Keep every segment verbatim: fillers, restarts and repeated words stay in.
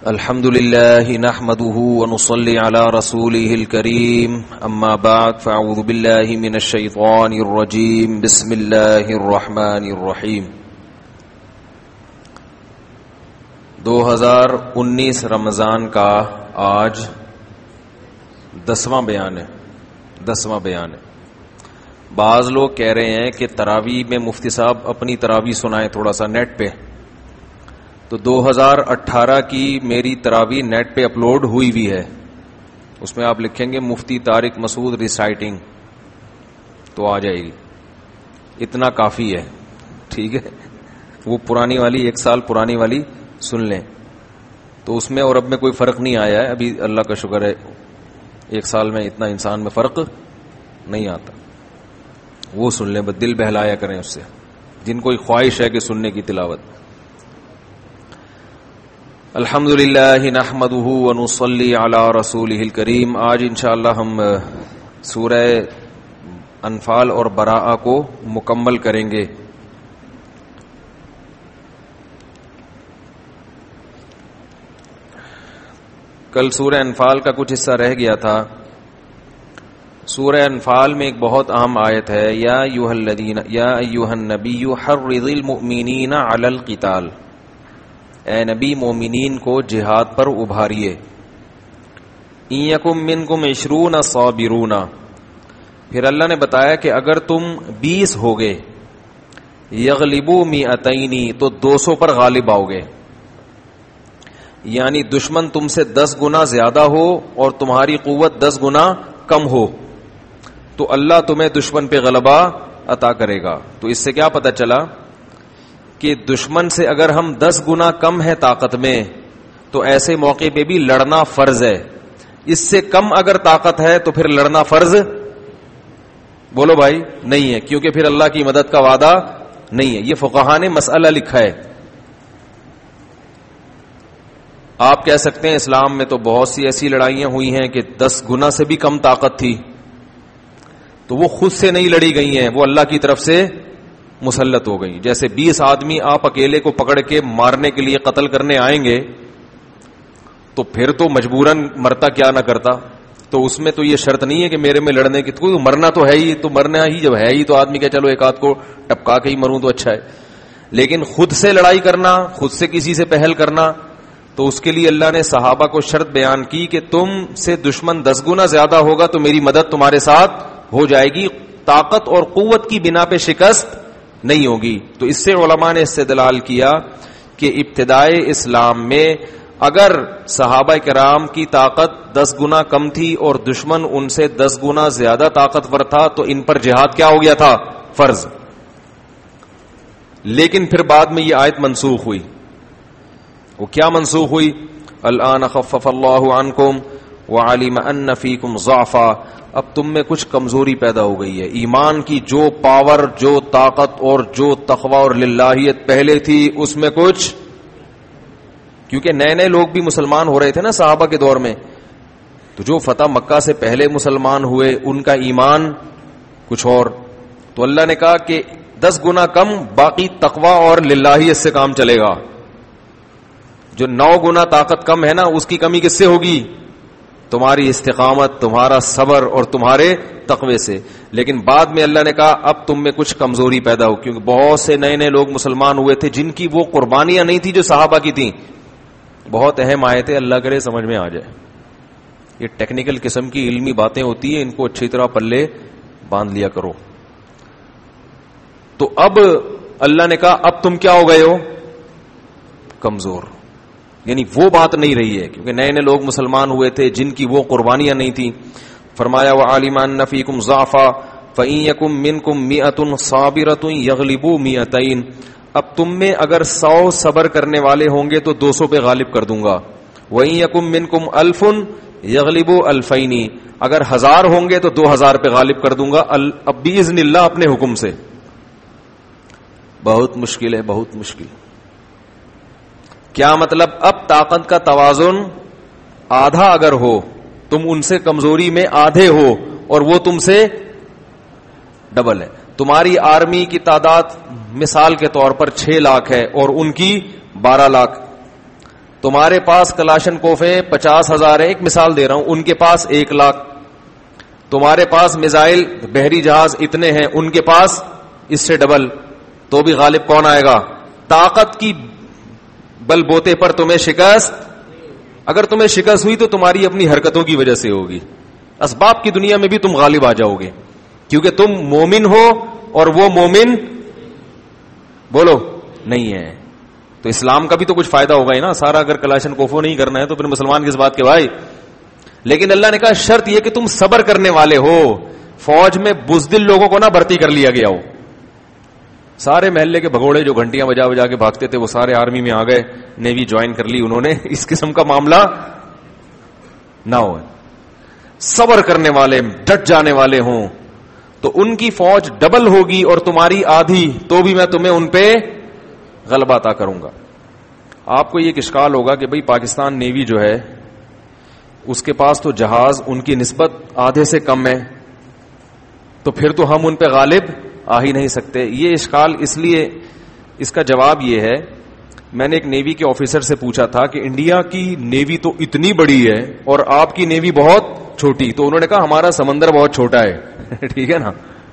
الحمد لله نحمده ونصلي على رسوله الكريم اما بعد فاعوذ بالله من الشيطان الرجيم بسم الله الرحمن الرحيم دو ہزار انیس رمضان کا آج دسواں بیان ہے دسواں بیان ہے بعض لوگ کہہ رہے ہیں کہ تراویح میں مفتی صاحب اپنی تراویح سنائیں تھوڑا سا نیٹ پہ. تو دو ہزار اٹھارہ کی میری تراویح نیٹ پہ اپلوڈ ہوئی بھی ہے, اس میں آپ لکھیں گے مفتی طارق مسعود ریسائٹنگ تو آ جائے گی. اتنا کافی ہے, ٹھیک ہے. وہ پرانی والی ایک سال پرانی والی سن لیں تو اس میں اور اب میں کوئی فرق نہیں آیا ہے. ابھی اللہ کا شکر ہے ایک سال میں اتنا انسان میں فرق نہیں آتا. وہ سن لیں, بس دل بہلایا کریں اس سے جن کو خواہش ہے کہ سننے کی تلاوت. الحمد للہ نحمده ونصلی علی رسولہ الکریم. آج انشاءاللہ ہم سورہ انفال اور براءہ کو مکمل کریں گے. کل سورہ انفال کا کچھ حصہ رہ گیا تھا. سورہ انفال میں ایک بہت اہم آیت ہے, یا ایھا الذین یا ایھا النبی حرض المؤمنین علی القتال. اے نبی مومنین کو جہاد پر ابھاریے. ان یکم منکم عشرون صابرون. پھر اللہ نے بتایا کہ اگر تم بیس ہوگے, یغلبوا مئتین تو دو سو پر غالب آؤ گے. یعنی دشمن تم سے دس گنا زیادہ ہو اور تمہاری قوت دس گنا کم ہو تو اللہ تمہیں دشمن پہ غلبہ عطا کرے گا. تو اس سے کیا پتہ چلا کہ دشمن سے اگر ہم دس گنا کم ہے طاقت میں تو ایسے موقع پہ بھی لڑنا فرض ہے. اس سے کم اگر طاقت ہے تو پھر لڑنا فرض بولو بھائی نہیں ہے, کیونکہ پھر اللہ کی مدد کا وعدہ نہیں ہے. یہ فقہاء نے مسئلہ لکھا ہے. آپ کہہ سکتے ہیں اسلام میں تو بہت سی ایسی لڑائیاں ہوئی ہیں کہ دس گنا سے بھی کم طاقت تھی, تو وہ خود سے نہیں لڑی گئی ہیں, وہ اللہ کی طرف سے مسلط ہو گئی. جیسے بیس آدمی آپ اکیلے کو پکڑ کے مارنے کے لیے قتل کرنے آئیں گے تو پھر تو مجبوراً مرتا کیا نہ کرتا. تو اس میں تو یہ شرط نہیں ہے کہ میرے میں لڑنے کی, کوئی مرنا تو ہے ہی, تو مرنا ہی جب ہے ہی تو آدمی کہ چلو ایک آدھ کو ٹپکا کے ہی مروں تو اچھا ہے. لیکن خود سے لڑائی کرنا, خود سے کسی سے پہل کرنا, تو اس کے لیے اللہ نے صحابہ کو شرط بیان کی کہ تم سے دشمن دس گنا زیادہ ہوگا تو میری مدد تمہارے ساتھ ہو جائے گی, طاقت اور قوت کی بنا پہ شکست نہیں ہوگی. تو اس سے علماء نے استدلال کیا کہ ابتدائے اسلام میں اگر صحابہ کرام کی طاقت دس گنا کم تھی اور دشمن ان سے دس گنا زیادہ طاقتور تھا تو ان پر جہاد کیا ہو گیا تھا, فرض. لیکن پھر بعد میں یہ آیت منسوخ ہوئی. وہ کیا منسوخ ہوئی؟ الآن خفف اللہ عنکم وعلم ان فیکم ضعفا. اب تم میں کچھ کمزوری پیدا ہو گئی ہے. ایمان کی جو پاور, جو طاقت اور جو تقوی اور للہیت پہلے تھی اس میں کچھ, کیونکہ نئے نئے لوگ بھی مسلمان ہو رہے تھے نا صحابہ کے دور میں, تو جو فتح مکہ سے پہلے مسلمان ہوئے ان کا ایمان کچھ اور. تو اللہ نے کہا کہ دس گنا کم, باقی تقوی اور للہیت سے کام چلے گا. جو نو گنا طاقت کم ہے نا اس کی کمی کس سے ہوگی؟ تمہاری استقامت, تمہارا صبر اور تمہارے تقوی سے. لیکن بعد میں اللہ نے کہا اب تم میں کچھ کمزوری پیدا ہو, کیونکہ بہت سے نئے نئے لوگ مسلمان ہوئے تھے جن کی وہ قربانیاں نہیں تھی جو صحابہ کی تھیں. بہت اہم آئے تھے, اللہ کرے سمجھ میں آ جائے. یہ ٹیکنیکل قسم کی علمی باتیں ہوتی ہیں, ان کو اچھی طرح پلے باندھ لیا کرو. تو اب اللہ نے کہا اب تم کیا ہو گئے ہو؟ کمزور. یعنی وہ بات نہیں رہی ہے, کیونکہ نئے نئے لوگ مسلمان ہوئے تھے جن کی وہ قربانیاں نہیں تھیں. فرمایا وَعَلِمَ أَنَّ فِيكُمْ ضَعْفًا فَإِن يَكُن مِّنكُم مِّئَةٌ صَابِرَةٌ يَغْلِبُوا مِئَتَيْنِ. اب تم میں اگر سو صبر کرنے والے ہوں گے تو دو سو پہ غالب کر دوں گا. وَإِن يَكُن مِّنكُمْ أَلْفٌ يَغْلِبُوا أَلْفَيْنِ. اگر ہزار ہوں گے تو دو ہزار پہ غالب کر دوں گا, اب بِإِذْنِ اللہ, اپنے حکم سے. بہت مشکل ہے, بہت مشکل. کیا مطلب؟ اب طاقت کا توازن آدھا اگر ہو, تم ان سے کمزوری میں آدھے ہو اور وہ تم سے ڈبل ہے. تمہاری آرمی کی تعداد مثال کے طور پر چھ لاکھ ہے اور ان کی بارہ لاکھ. تمہارے پاس کلاشن کوفیں پچاس ہزار ہے، ایک مثال دے رہا ہوں، ان کے پاس ایک لاکھ. تمہارے پاس میزائل بحری جہاز اتنے ہیں، ان کے پاس اس سے ڈبل، تو بھی غالب کون آئے گا؟ طاقت کی بل بوتے پر تمہیں شکست، اگر تمہیں شکست ہوئی تو تمہاری اپنی حرکتوں کی وجہ سے ہوگی. اسباب کی دنیا میں بھی تم غالب آ جاؤ گے کیونکہ تم مومن ہو اور وہ مومن بولو نہیں ہے. تو اسلام کا بھی تو کچھ فائدہ ہوگا ہی نا. سارا اگر کلاشن کوفو نہیں کرنا ہے تو پھر مسلمان کس بات کے بھائی. لیکن اللہ نے کہا شرط یہ کہ تم صبر کرنے والے ہو. فوج میں بزدل لوگوں کو نہ بھرتی کر لیا گیا ہو. سارے محلے کے بھگوڑے جو گھنٹیاں بجا بجا کے بھاگتے تھے وہ سارے آرمی میں آ گئے, نیوی جوائن کر لی انہوں نے. اس قسم کا معاملہ نہ ہو. صبر کرنے والے, ڈٹ جانے والے ہوں تو ان کی فوج ڈبل ہوگی اور تمہاری آدھی, تو بھی میں تمہیں ان پہ غلبہ عطا کروں گا. آپ کو یہ ایک اشکال ہوگا کہ بھئی پاکستان نیوی جو ہے اس کے پاس تو جہاز ان کی نسبت آدھے سے کم ہے, تو پھر تو ہم ان پہ غالب آ ہی نہیں سکتے. یہ اشکال اس لیے, اس کا جواب یہ ہے, میں نے ایک نیوی کے آفیسر سے پوچھا تھا کہ انڈیا کی نیوی تو اتنی بڑی ہے اور آپ کی نیوی بہت چھوٹی, تو انہوں نے کہا ہمارا سمندر بہت چھوٹا ہے ٹھیک ہے نا,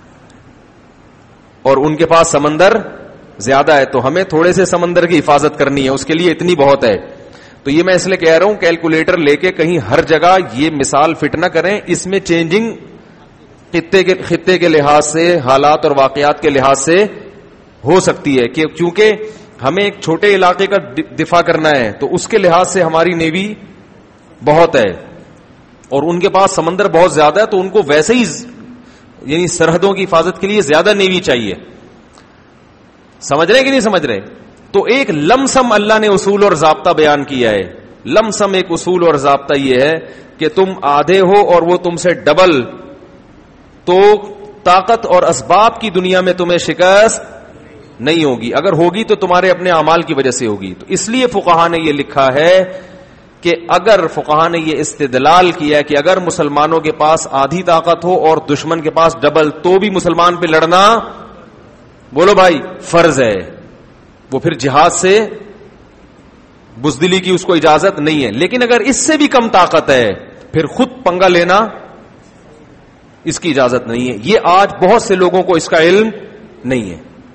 اور ان کے پاس سمندر زیادہ ہے, تو ہمیں تھوڑے سے سمندر کی حفاظت کرنی ہے, اس کے لیے اتنی بہت ہے. تو یہ میں اس لیے کہہ رہا ہوں کیلکولیٹر لے کے کہیں ہر جگہ یہ مثال فٹ نہ کریں. اس میں چینجنگ خطے کے خطے کے لحاظ سے, حالات اور واقعات کے لحاظ سے ہو سکتی ہے, کہ کیونکہ ہمیں ایک چھوٹے علاقے کا دفاع کرنا ہے تو اس کے لحاظ سے ہماری نیوی بہت ہے اور ان کے پاس سمندر بہت زیادہ ہے, تو ان کو ویسے ہی یعنی سرحدوں کی حفاظت کے لیے زیادہ نیوی چاہیے. سمجھ رہے کہ نہیں سمجھ رہے؟ تو ایک لمسم اللہ نے اصول اور ضابطہ بیان کیا ہے. لمسم ایک اصول اور ضابطہ یہ ہے کہ تم آدھے ہو اور وہ تم سے ڈبل, تو طاقت اور اسباب کی دنیا میں تمہیں شکست نہیں ہوگی. اگر ہوگی تو تمہارے اپنے اعمال کی وجہ سے ہوگی. تو اس لیے فقہا نے یہ لکھا ہے کہ اگر فقہا نے یہ استدلال کیا کہ اگر مسلمانوں کے پاس آدھی طاقت ہو اور دشمن کے پاس ڈبل, تو بھی مسلمان پہ لڑنا بولو بھائی فرض ہے. وہ پھر جہاد سے بزدلی کی اس کو اجازت نہیں ہے. لیکن اگر اس سے بھی کم طاقت ہے پھر خود پنگا لینا اس کی اجازت نہیں ہے. یہ آج بہت سے لوگوں کو اس کا علم نہیں ہے.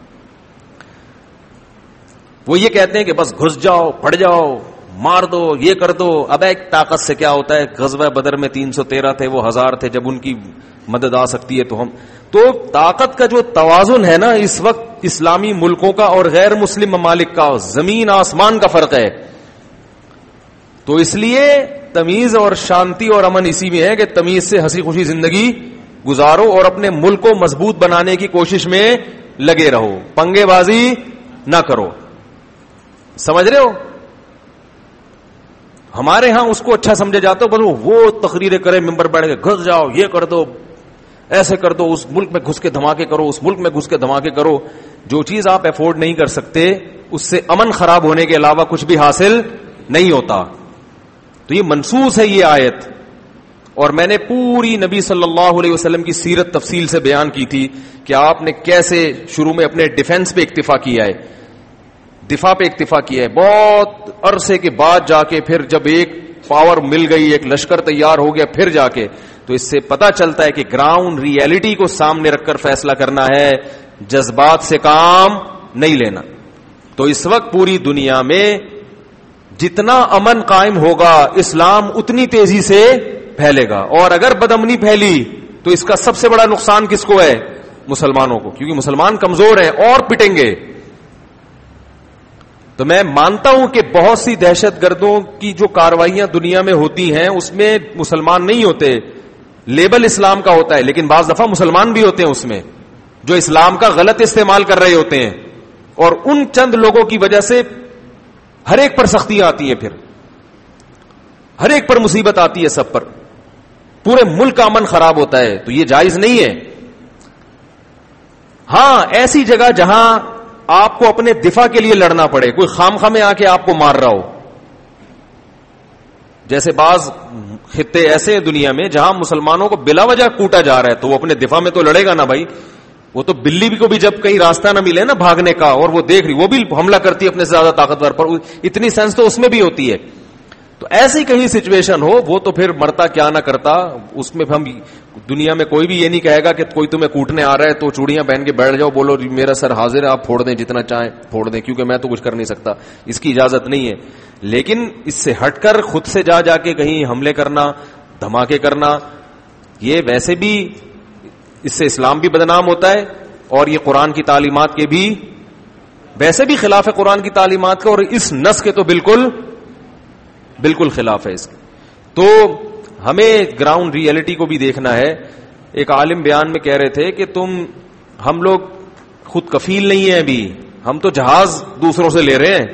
وہ یہ کہتے ہیں کہ بس گھس جاؤ, پڑ جاؤ, مار دو, یہ کر دو. اب ایک طاقت سے کیا ہوتا ہے؟ غزوہ بدر میں تین سو تیرہ تھے, وہ ہزار تھے. جب ان کی مدد آ سکتی ہے تو ہم, تو طاقت کا جو توازن ہے نا اس وقت اسلامی ملکوں کا اور غیر مسلم ممالک کا, زمین آسمان کا فرق ہے. تو اس لیے تمیز اور شانتی اور امن اسی میں ہے کہ تمیز سے ہنسی خوشی زندگی گزارو اور اپنے ملک کو مضبوط بنانے کی کوشش میں لگے رہو, پنگے بازی نہ کرو. سمجھ رہے ہو؟ ہمارے ہاں اس کو اچھا سمجھا جاتا ہے, بس وہ تقریریں کرے, ممبر بیٹھ کے گھس جاؤ, یہ کر دو, ایسے کر دو, اس ملک میں گھس کے دھماکے کرو, اس ملک میں گھس کے دھماکے کرو. جو چیز آپ افورڈ نہیں کر سکتے اس سے امن خراب ہونے کے علاوہ کچھ بھی حاصل نہیں ہوتا. تو یہ منسوس ہے یہ آیت. اور میں نے پوری نبی صلی اللہ علیہ وسلم کی سیرت تفصیل سے بیان کی تھی کہ آپ نے کیسے شروع میں اپنے ڈیفنس پہ اکتفا کیا ہے, دفاع پہ اکتفا کیا ہے. بہت عرصے کے بعد جا کے پھر جب ایک پاور مل گئی, ایک لشکر تیار ہو گیا, پھر جا کے تو اس سے پتا چلتا ہے کہ گراؤنڈ ریئلٹی کو سامنے رکھ کر فیصلہ کرنا ہے, جذبات سے کام نہیں لینا. تو اس وقت پوری دنیا میں جتنا امن قائم ہوگا اسلام اتنی تیزی سے پھیلے گا, اور اگر بدامنی پھیلی تو اس کا سب سے بڑا نقصان کس کو ہے؟ مسلمانوں کو, کیونکہ مسلمان کمزور ہیں اور پٹیں گے. تو میں مانتا ہوں کہ بہت سی دہشت گردوں کی جو کاروائیاں دنیا میں ہوتی ہیں اس میں مسلمان نہیں ہوتے, لیبل اسلام کا ہوتا ہے, لیکن بعض دفعہ مسلمان بھی ہوتے ہیں اس میں جو اسلام کا غلط استعمال کر رہے ہوتے ہیں, اور ان چند لوگوں کی وجہ سے ہر ایک پر سختیاں آتی ہیں, پھر ہر ایک پر مصیبت آتی ہے, سب پر, پورے ملک کا امن خراب ہوتا ہے. تو یہ جائز نہیں ہے. ہاں ایسی جگہ جہاں آپ کو اپنے دفاع کے لیے لڑنا پڑے, کوئی خام خامے آ کے آپ کو مار رہا ہو, جیسے بعض خطے ایسے ہیں دنیا میں جہاں مسلمانوں کو بلا وجہ کوٹا جا رہا ہے, تو وہ اپنے دفاع میں تو لڑے گا نا بھائی. وہ تو بلی بھی کو بھی جب کہیں راستہ نہ ملے نا بھاگنے کا اور وہ دیکھ رہی, وہ بھی حملہ کرتی ہے اپنے سے زیادہ طاقتور پر, اتنی سینس تو اس میں بھی ہوتی ہے. تو ایسی کہیں سچویشن ہو, وہ تو پھر مرتا کیا نہ کرتا. اس میں ہم دنیا میں کوئی بھی یہ نہیں کہے گا کہ کوئی تمہیں کوٹنے آ رہا ہے تو چوڑیاں پہن کے بیٹھ جاؤ, بولو میرا سر حاضر ہے, آپ پھوڑ دیں جتنا چاہیں پھوڑ دیں, کیونکہ میں تو کچھ کر نہیں سکتا, اس کی اجازت نہیں ہے. لیکن اس سے ہٹ کر خود سے جا جا کے کہیں حملے کرنا, دھماکے کرنا, یہ ویسے بھی اس سے اسلام بھی بدنام ہوتا ہے, اور یہ قرآن کی تعلیمات کے بھی ویسے بھی خلاف ہے, قرآن کی تعلیمات کا, اور اس نس کے تو بالکل بالکل خلاف ہے اس کے. تو ہمیں گراؤنڈ ریئلٹی کو بھی دیکھنا ہے. ایک عالم بیان میں کہہ رہے تھے کہ تم ہم لوگ خود کفیل نہیں ہیں ابھی, ہم تو جہاز دوسروں سے لے رہے ہیں.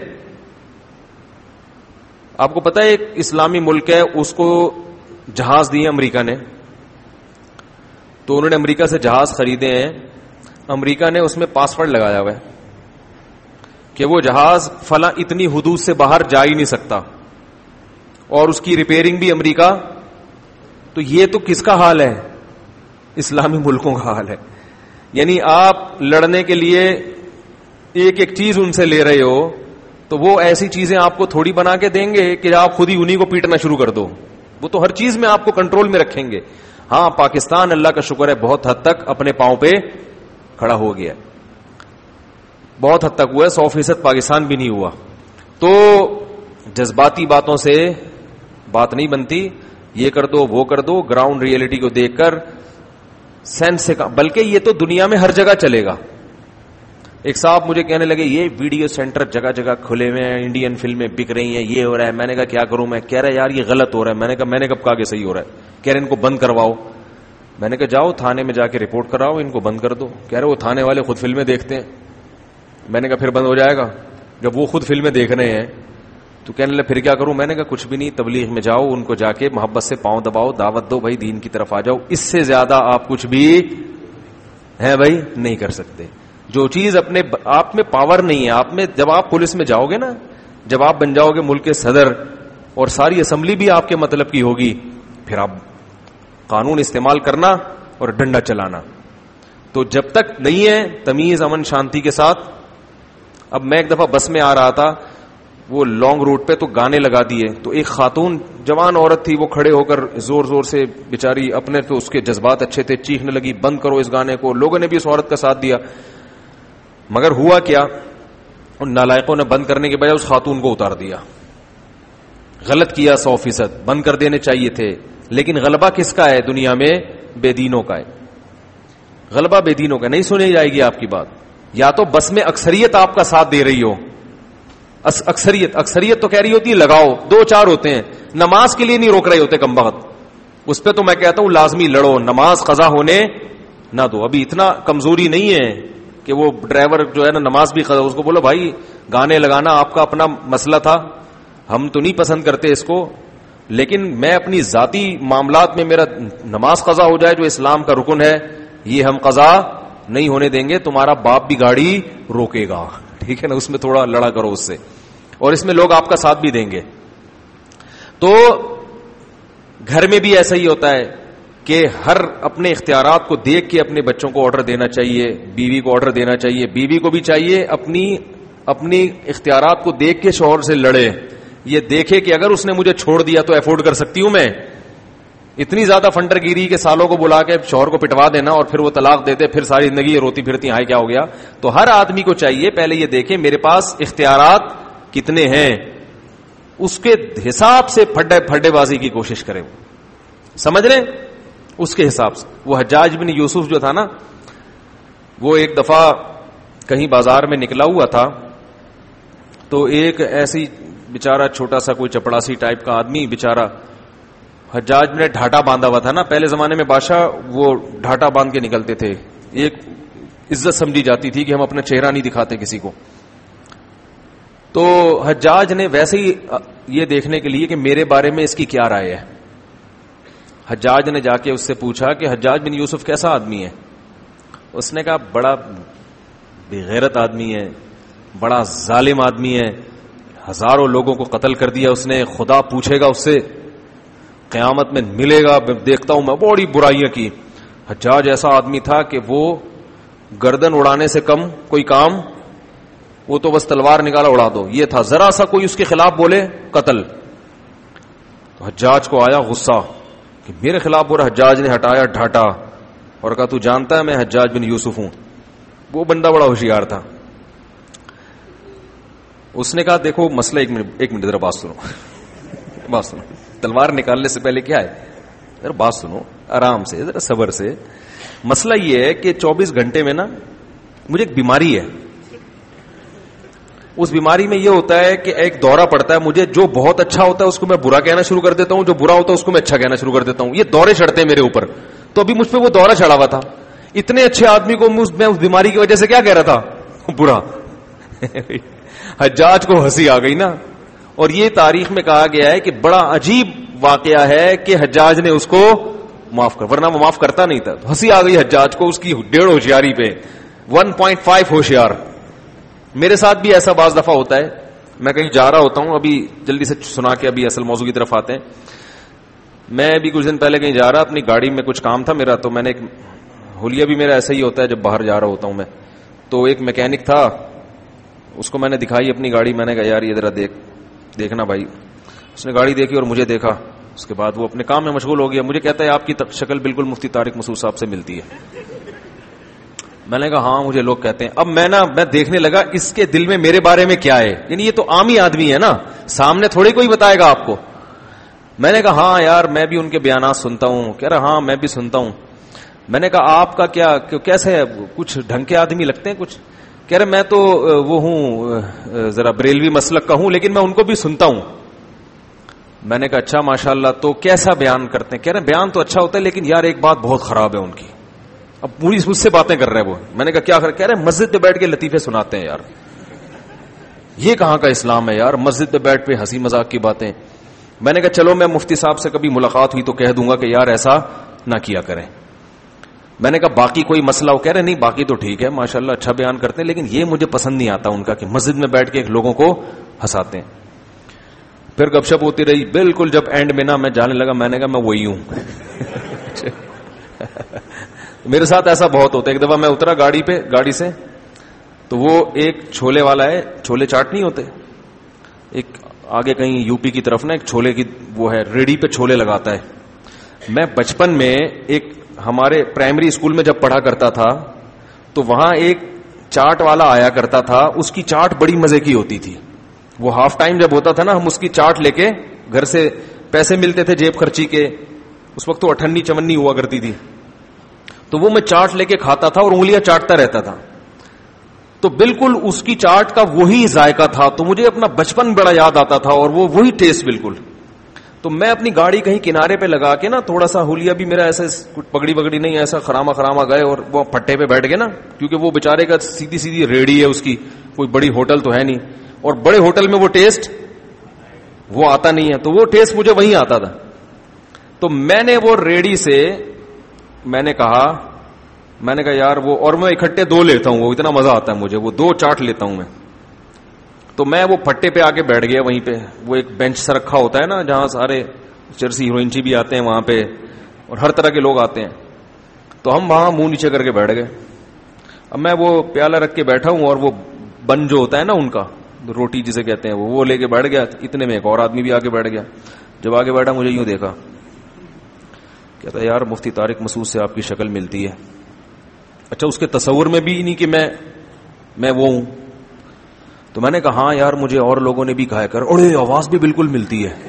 آپ کو پتا ہے ایک اسلامی ملک ہے, اس کو جہاز دیے امریکہ نے, تو انہوں نے امریکہ سے جہاز خریدے ہیں. امریکہ نے اس میں پاسورڈ لگایا ہوا ہے کہ وہ جہاز فلاں اتنی حدود سے باہر جا ہی نہیں سکتا, اور اس کی ریپیئرنگ بھی امریکہ. تو یہ تو کس کا حال ہے؟ اسلامی ملکوں کا حال ہے. یعنی آپ لڑنے کے لیے ایک ایک چیز ان سے لے رہے ہو, تو وہ ایسی چیزیں آپ کو تھوڑی بنا کے دیں گے کہ آپ خود ہی انہی کو پیٹنا شروع کر دو. وہ تو ہر چیز میں آپ کو کنٹرول میں رکھیں گے. ہاں, پاکستان اللہ کا شکر ہے بہت حد تک اپنے پاؤں پہ کھڑا ہو گیا, بہت حد تک ہوا ہے, سو فیصد پاکستان بھی نہیں ہوا. تو جذباتی باتوں سے بات نہیں بنتی, یہ کر دو وہ کر دو, گراؤنڈ ریئلٹی کو دیکھ کر سینس سے, بلکہ یہ تو دنیا میں ہر جگہ چلے گا. ایک صاحب مجھے کہنے لگے یہ ویڈیو سینٹر جگہ جگہ کھلے ہوئے ہیں, انڈین فلمیں بک رہی ہیں, یہ ہو رہا ہے. میں نے کہا کیا کروں میں؟ کہہ رہا ہے یار یہ غلط ہو رہا ہے. میں نے کہا میں نے کب کہا کہ صحیح ہو رہا ہے؟ کہہ رہے ان کو بند کرواؤ. میں نے کہا جاؤ تھانے میں جا کے رپورٹ کراؤ, ان کو بند کر دو. کہہ رہے وہ تھانے والے خود فلمیں دیکھتے ہیں. میں نے کہا پھر بند ہو جائے گا جب وہ خود فلمیں دیکھ رہے ہیں. تو کہنے لگے پھر کیا کروں؟ میں نے کہا کچھ بھی نہیں, تبلیغ میں جاؤ, ان کو جا کے محبت سے پاؤں دباؤ, دعوت دو, بھائی دین کی طرف آ جاؤ. اس سے زیادہ آپ کچھ بھی ہے بھائی نہیں کر سکتے. جو چیز اپنے آپ میں پاور نہیں ہے, آپ میں جب آپ پولیس میں جاؤ گے نا, جب آپ بن جاؤ گے ملک کے صدر اور ساری اسمبلی بھی آپ کے مطلب کی ہوگی, پھر آپ قانون استعمال کرنا اور ڈنڈا چلانا. تو جب تک نہیں ہے تمیز امن شانتی کے ساتھ. اب میں ایک دفعہ بس میں آ رہا تھا, وہ لانگ روٹ پہ, تو گانے لگا دیے, تو ایک خاتون جوان عورت تھی, وہ کھڑے ہو کر زور زور سے بیچاری, اپنے تو اس کے جذبات اچھے تھے, چیخنے لگی بند کرو اس گانے کو. لوگوں نے بھی اس عورت کا ساتھ دیا, مگر ہوا کیا, ان نالائقوں نے بند کرنے کے بجائے اس خاتون کو اتار دیا. غلط کیا سو فیصد, بند کر دینے چاہیے تھے. لیکن غلبہ کس کا ہے دنیا میں؟ بے دینوں کا ہے. غلبہ بے دینوں کا, نہیں سنی جائے گی آپ کی بات. یا تو بس میں اکثریت آپ کا ساتھ دے رہی ہو, اکثریت اکثریت تو کہہ رہی ہوتی ہے لگاؤ, دو چار ہوتے ہیں, نماز کے لیے نہیں روک رہے ہوتے کم بخت. اس پہ تو میں کہتا ہوں لازمی لڑو, نماز قضا ہونے نہ دو. ابھی اتنا کمزوری نہیں ہے کہ وہ ڈرائیور جو ہے نا نماز بھی قضا, اس کو بولو بھائی گانے لگانا آپ کا اپنا مسئلہ تھا, ہم تو نہیں پسند کرتے اس کو, لیکن میں اپنی ذاتی معاملات میں میرا نماز قضا ہو جائے جو اسلام کا رکن ہے, یہ ہم قضا نہیں ہونے دیں گے. تمہارا باپ بھی گاڑی روکے گا, ٹھیک ہے نا, اس میں تھوڑا لڑا کرو اس سے, اور اس میں لوگ آپ کا ساتھ بھی دیں گے. تو گھر میں بھی ایسا ہی ہوتا ہے کہ ہر اپنے اختیارات کو دیکھ کے اپنے بچوں کو آرڈر دینا چاہیے, بیوی کو آرڈر دینا چاہیے, بیوی کو بھی چاہیے اپنی اپنی اختیارات کو دیکھ کے شوہر سے لڑے, یہ دیکھے کہ اگر اس نے مجھے چھوڑ دیا تو افورڈ کر سکتی ہوں میں. اتنی زیادہ فنڈر گیری کے سالوں کو بلا کے شوہر کو پٹوا دینا اور پھر وہ طلاق دیتے, پھر ساری زندگی روتی پھرتی ہائے کیا ہو گیا. تو ہر آدمی کو چاہیے پہلے یہ دیکھے میرے پاس اختیارات کتنے ہیں, اس کے حساب سے پھڈے پھڈے بازی کی کوشش کرے, سمجھ رہے, اس کے حساب سے. وہ حجاج بن یوسف جو تھا نا, وہ ایک دفعہ کہیں بازار میں نکلا ہوا تھا, تو ایک ایسی بیچارہ چھوٹا سا کوئی چپڑاسی ٹائپ کا آدمی بیچارہ, حجاج نے ڈھاٹا باندھا ہوا تھا نا, پہلے زمانے میں بادشاہ وہ ڈھاٹا باندھ کے نکلتے تھے, ایک عزت سمجھی جاتی تھی کہ ہم اپنا چہرہ نہیں دکھاتے کسی کو. تو حجاج نے ویسے ہی یہ دیکھنے کے لیے کہ میرے بارے میں اس کی کیا رائے ہے, حجاج نے جا کے اس سے پوچھا کہ حجاج بن یوسف کیسا آدمی ہے. اس نے کہا بڑا بے غیرت آدمی ہے, بڑا ظالم آدمی ہے, ہزاروں لوگوں کو قتل کر دیا اس نے, خدا پوچھے گا اس سے قیامت میں ملے گا, دیکھتا ہوں میں بڑی برائیاں کی. حجاج ایسا آدمی تھا کہ وہ گردن اڑانے سے کم کوئی کام, وہ تو بس تلوار نکالا اڑا دو, یہ تھا. ذرا سا کوئی اس کے خلاف بولے قتل. تو حجاج کو آیا غصہ کہ میرے خلاف بول رہا. حجاج نے ہٹایا ڈھاٹا اور کہا تو جانتا ہے میں حجاج بن یوسف ہوں. وہ بندہ بڑا ہوشیار تھا. اس نے کہا دیکھو مسئلہ, ایک منٹ ایک منٹ ذرا بات سنو بات سنو تلوار نکالنے سے پہلے کیا ہے, ذرا بات سنو آرام سے, ذرا صبر سے. مسئلہ یہ ہے کہ چوبیس گھنٹے میں نا مجھے ایک بیماری ہے. اس بیماری میں یہ ہوتا ہے کہ ایک دورہ پڑتا ہے مجھے, جو بہت اچھا ہوتا ہے اس کو میں برا کہنا شروع کر دیتا ہوں, جو برا ہوتا ہے اس کو میں اچھا کہنا شروع کر دیتا ہوں. یہ دورے چڑھتے ہیں میرے اوپر. تو ابھی مجھ پہ وہ دورہ چڑھا ہوا تھا. اتنے اچھے آدمی کو میں اس بیماری کی وجہ سے کیا کہہ رہا تھا, برا. حجاج کو ہنسی آ گئی نا. اور یہ تاریخ میں کہا گیا ہے کہ بڑا عجیب واقعہ ہے کہ حجاج نے اس کو معاف کر, ورنہ وہ معاف کرتا نہیں تھا. ہنسی آ گئی حجاج کو اس کی ڈیڑھ ہوشیاری پہ. ون پوائنٹ فائیو ہوشیار. میرے ساتھ بھی ایسا بعض دفعہ ہوتا ہے, میں کہیں جا رہا ہوتا ہوں, ابھی جلدی سے سنا کے ابھی اصل موضوع کی طرف آتے ہیں. میں ابھی کچھ دن پہلے کہیں جا رہا, اپنی گاڑی میں کچھ کام تھا میرا, تو میں نے ایک حلیہ بھی میرا ایسا ہی ہوتا ہے جب باہر جا رہا ہوتا ہوں میں. تو ایک میکینک تھا, اس کو میں نے دکھائی اپنی گاڑی. میں نے کہا یار یہ ذرا دیکھ دیکھنا بھائی. اس نے گاڑی دیکھی اور مجھے دیکھا. اس کے بعد وہ اپنے کام میں مشغول ہو گیا. مجھے کہتا ہے آپ کی شکل بالکل مفتی طارق مسعود صاحب سے ملتی ہے. میں نے کہا ہاں مجھے لوگ کہتے ہیں. اب میں نا میں دیکھنے لگا اس کے دل میں میرے بارے میں کیا ہے, یعنی یہ تو عام ہی آدمی ہے نا, سامنے تھوڑی کوئی بتائے گا آپ کو. میں نے کہا ہاں یار میں بھی ان کے بیانات سنتا ہوں. کہہ رہا ہاں میں بھی سنتا ہوں. میں نے کہا آپ کا کیا کیسے ہے, کچھ ڈھنگ کے آدمی لگتے ہیں کچھ. کہہ رہے میں تو وہ ہوں ذرا بریلوی مسلک کا ہوں, لیکن میں ان کو بھی سنتا ہوں. میں نے کہا اچھا ماشاءاللہ, تو کیسا بیان کرتے ہیں. کہہ رہے بیان تو اچھا ہوتا ہے لیکن یار ایک بات بہت خراب ہے ان کی. اب پوری مجھ سے باتیں کر رہے ہیں وہ. میں نے کہا کیا کر. کہہ رہے مسجد پہ بیٹھ کے لطیفے سناتے ہیں. یار یہ کہاں کا اسلام ہے یار, مسجد پہ بیٹھ پہ ہنسی مذاق کی باتیں. میں نے کہا چلو میں مفتی صاحب سے کبھی ملاقات ہوئی تو کہہ دوں گا کہ یار ایسا نہ کیا کریں. میں نے کہا باقی کوئی مسئلہ ہو. کہہ رہے نہیں باقی تو ٹھیک ہے ماشاءاللہ اچھا بیان کرتے ہیں, لیکن یہ مجھے پسند نہیں آتا ان کا کہ مسجد میں بیٹھ کے لوگوں کو ہنساتے ہیں. پھر گپ شپ ہوتی رہی. بالکل جب اینڈ میں نا میں جانے لگا, میں نے کہا میں وہی ہوں. میرے ساتھ ایسا بہت ہوتا ہے. ایک دفعہ میں اترا گاڑی پہ گاڑی سے, تو وہ ایک چھولے والا ہے, چھولے چاٹ نہیں ہوتے, ایک آگے کہیں یو پی کی طرف نا ایک چھولے کی وہ ہے, ریڑھی پہ چھولے لگاتا ہے. میں بچپن میں ایک ہمارے پرائمری اسکول میں جب پڑھا کرتا تھا تو وہاں ایک چاٹ والا آیا کرتا تھا. اس کی چاٹ بڑی مزے کی ہوتی تھی. وہ ہاف ٹائم جب ہوتا تھا نا, ہم اس کی چاٹ لے کے گھر سے, پیسے ملتے تھے جیب خرچی کے, اس وقت تو اٹھنی چمنی ہوا کرتی تھی, تو وہ میں چاٹ لے کے کھاتا تھا اور انگلیاں چاٹتا رہتا تھا. تو بالکل اس کی چاٹ کا وہی ذائقہ تھا. تو مجھے اپنا بچپن بڑا یاد آتا تھا اور وہ وہی ٹیسٹ بالکل. تو میں اپنی گاڑی کہیں کنارے پہ لگا کے نا, تھوڑا سا حلیہ بھی میرا ایسا پگڑی وگڑی نہیں, ایسا خراما خراما گئے اور وہ پٹے پہ بیٹھ گئے نا, کیونکہ وہ بیچارے کا سیدھی سیدھی ریڑھی ہے اس کی, کوئی بڑی ہوٹل تو ہے نہیں, اور بڑے ہوٹل میں وہ ٹیسٹ وہ آتا نہیں ہے. تو وہ ٹیسٹ مجھے وہیں آتا تھا. تو میں نے وہ ریڑھی سے میں نے کہا میں نے کہا یار وہ, اور میں اکٹھے دو لیتا ہوں, وہ اتنا مزہ آتا ہے مجھے, وہ دو چاٹ لیتا ہوں میں. تو میں وہ پٹے پہ آ کے بیٹھ گیا وہیں پہ. وہ ایک بینچ سا رکھا ہوتا ہے نا جہاں سارے چرسی ہیروئنچی بھی آتے ہیں وہاں پہ, اور ہر طرح کے لوگ آتے ہیں. تو ہم وہاں منہ نیچے کر کے بیٹھ گئے. اب میں وہ پیالہ رکھ کے بیٹھا ہوں, اور وہ بن جو ہوتا ہے نا ان کا, روٹی جسے کہتے ہیں, وہ وہ لے کے بیٹھ گیا. اتنے میں ایک اور آدمی بھی آگے بیٹھ گیا. جب آگے بیٹھا مجھے یوں دیکھا, کہتا ہے یار مفتی طارق مسعود سے آپ کی شکل ملتی ہے. اچھا اس کے تصور میں بھی نہیں کہ میں میں وہ ہوں. تو میں نے کہا ہاں یار مجھے اور لوگوں نے بھی کہا کر, اوڑے آواز بھی بالکل ملتی ہے.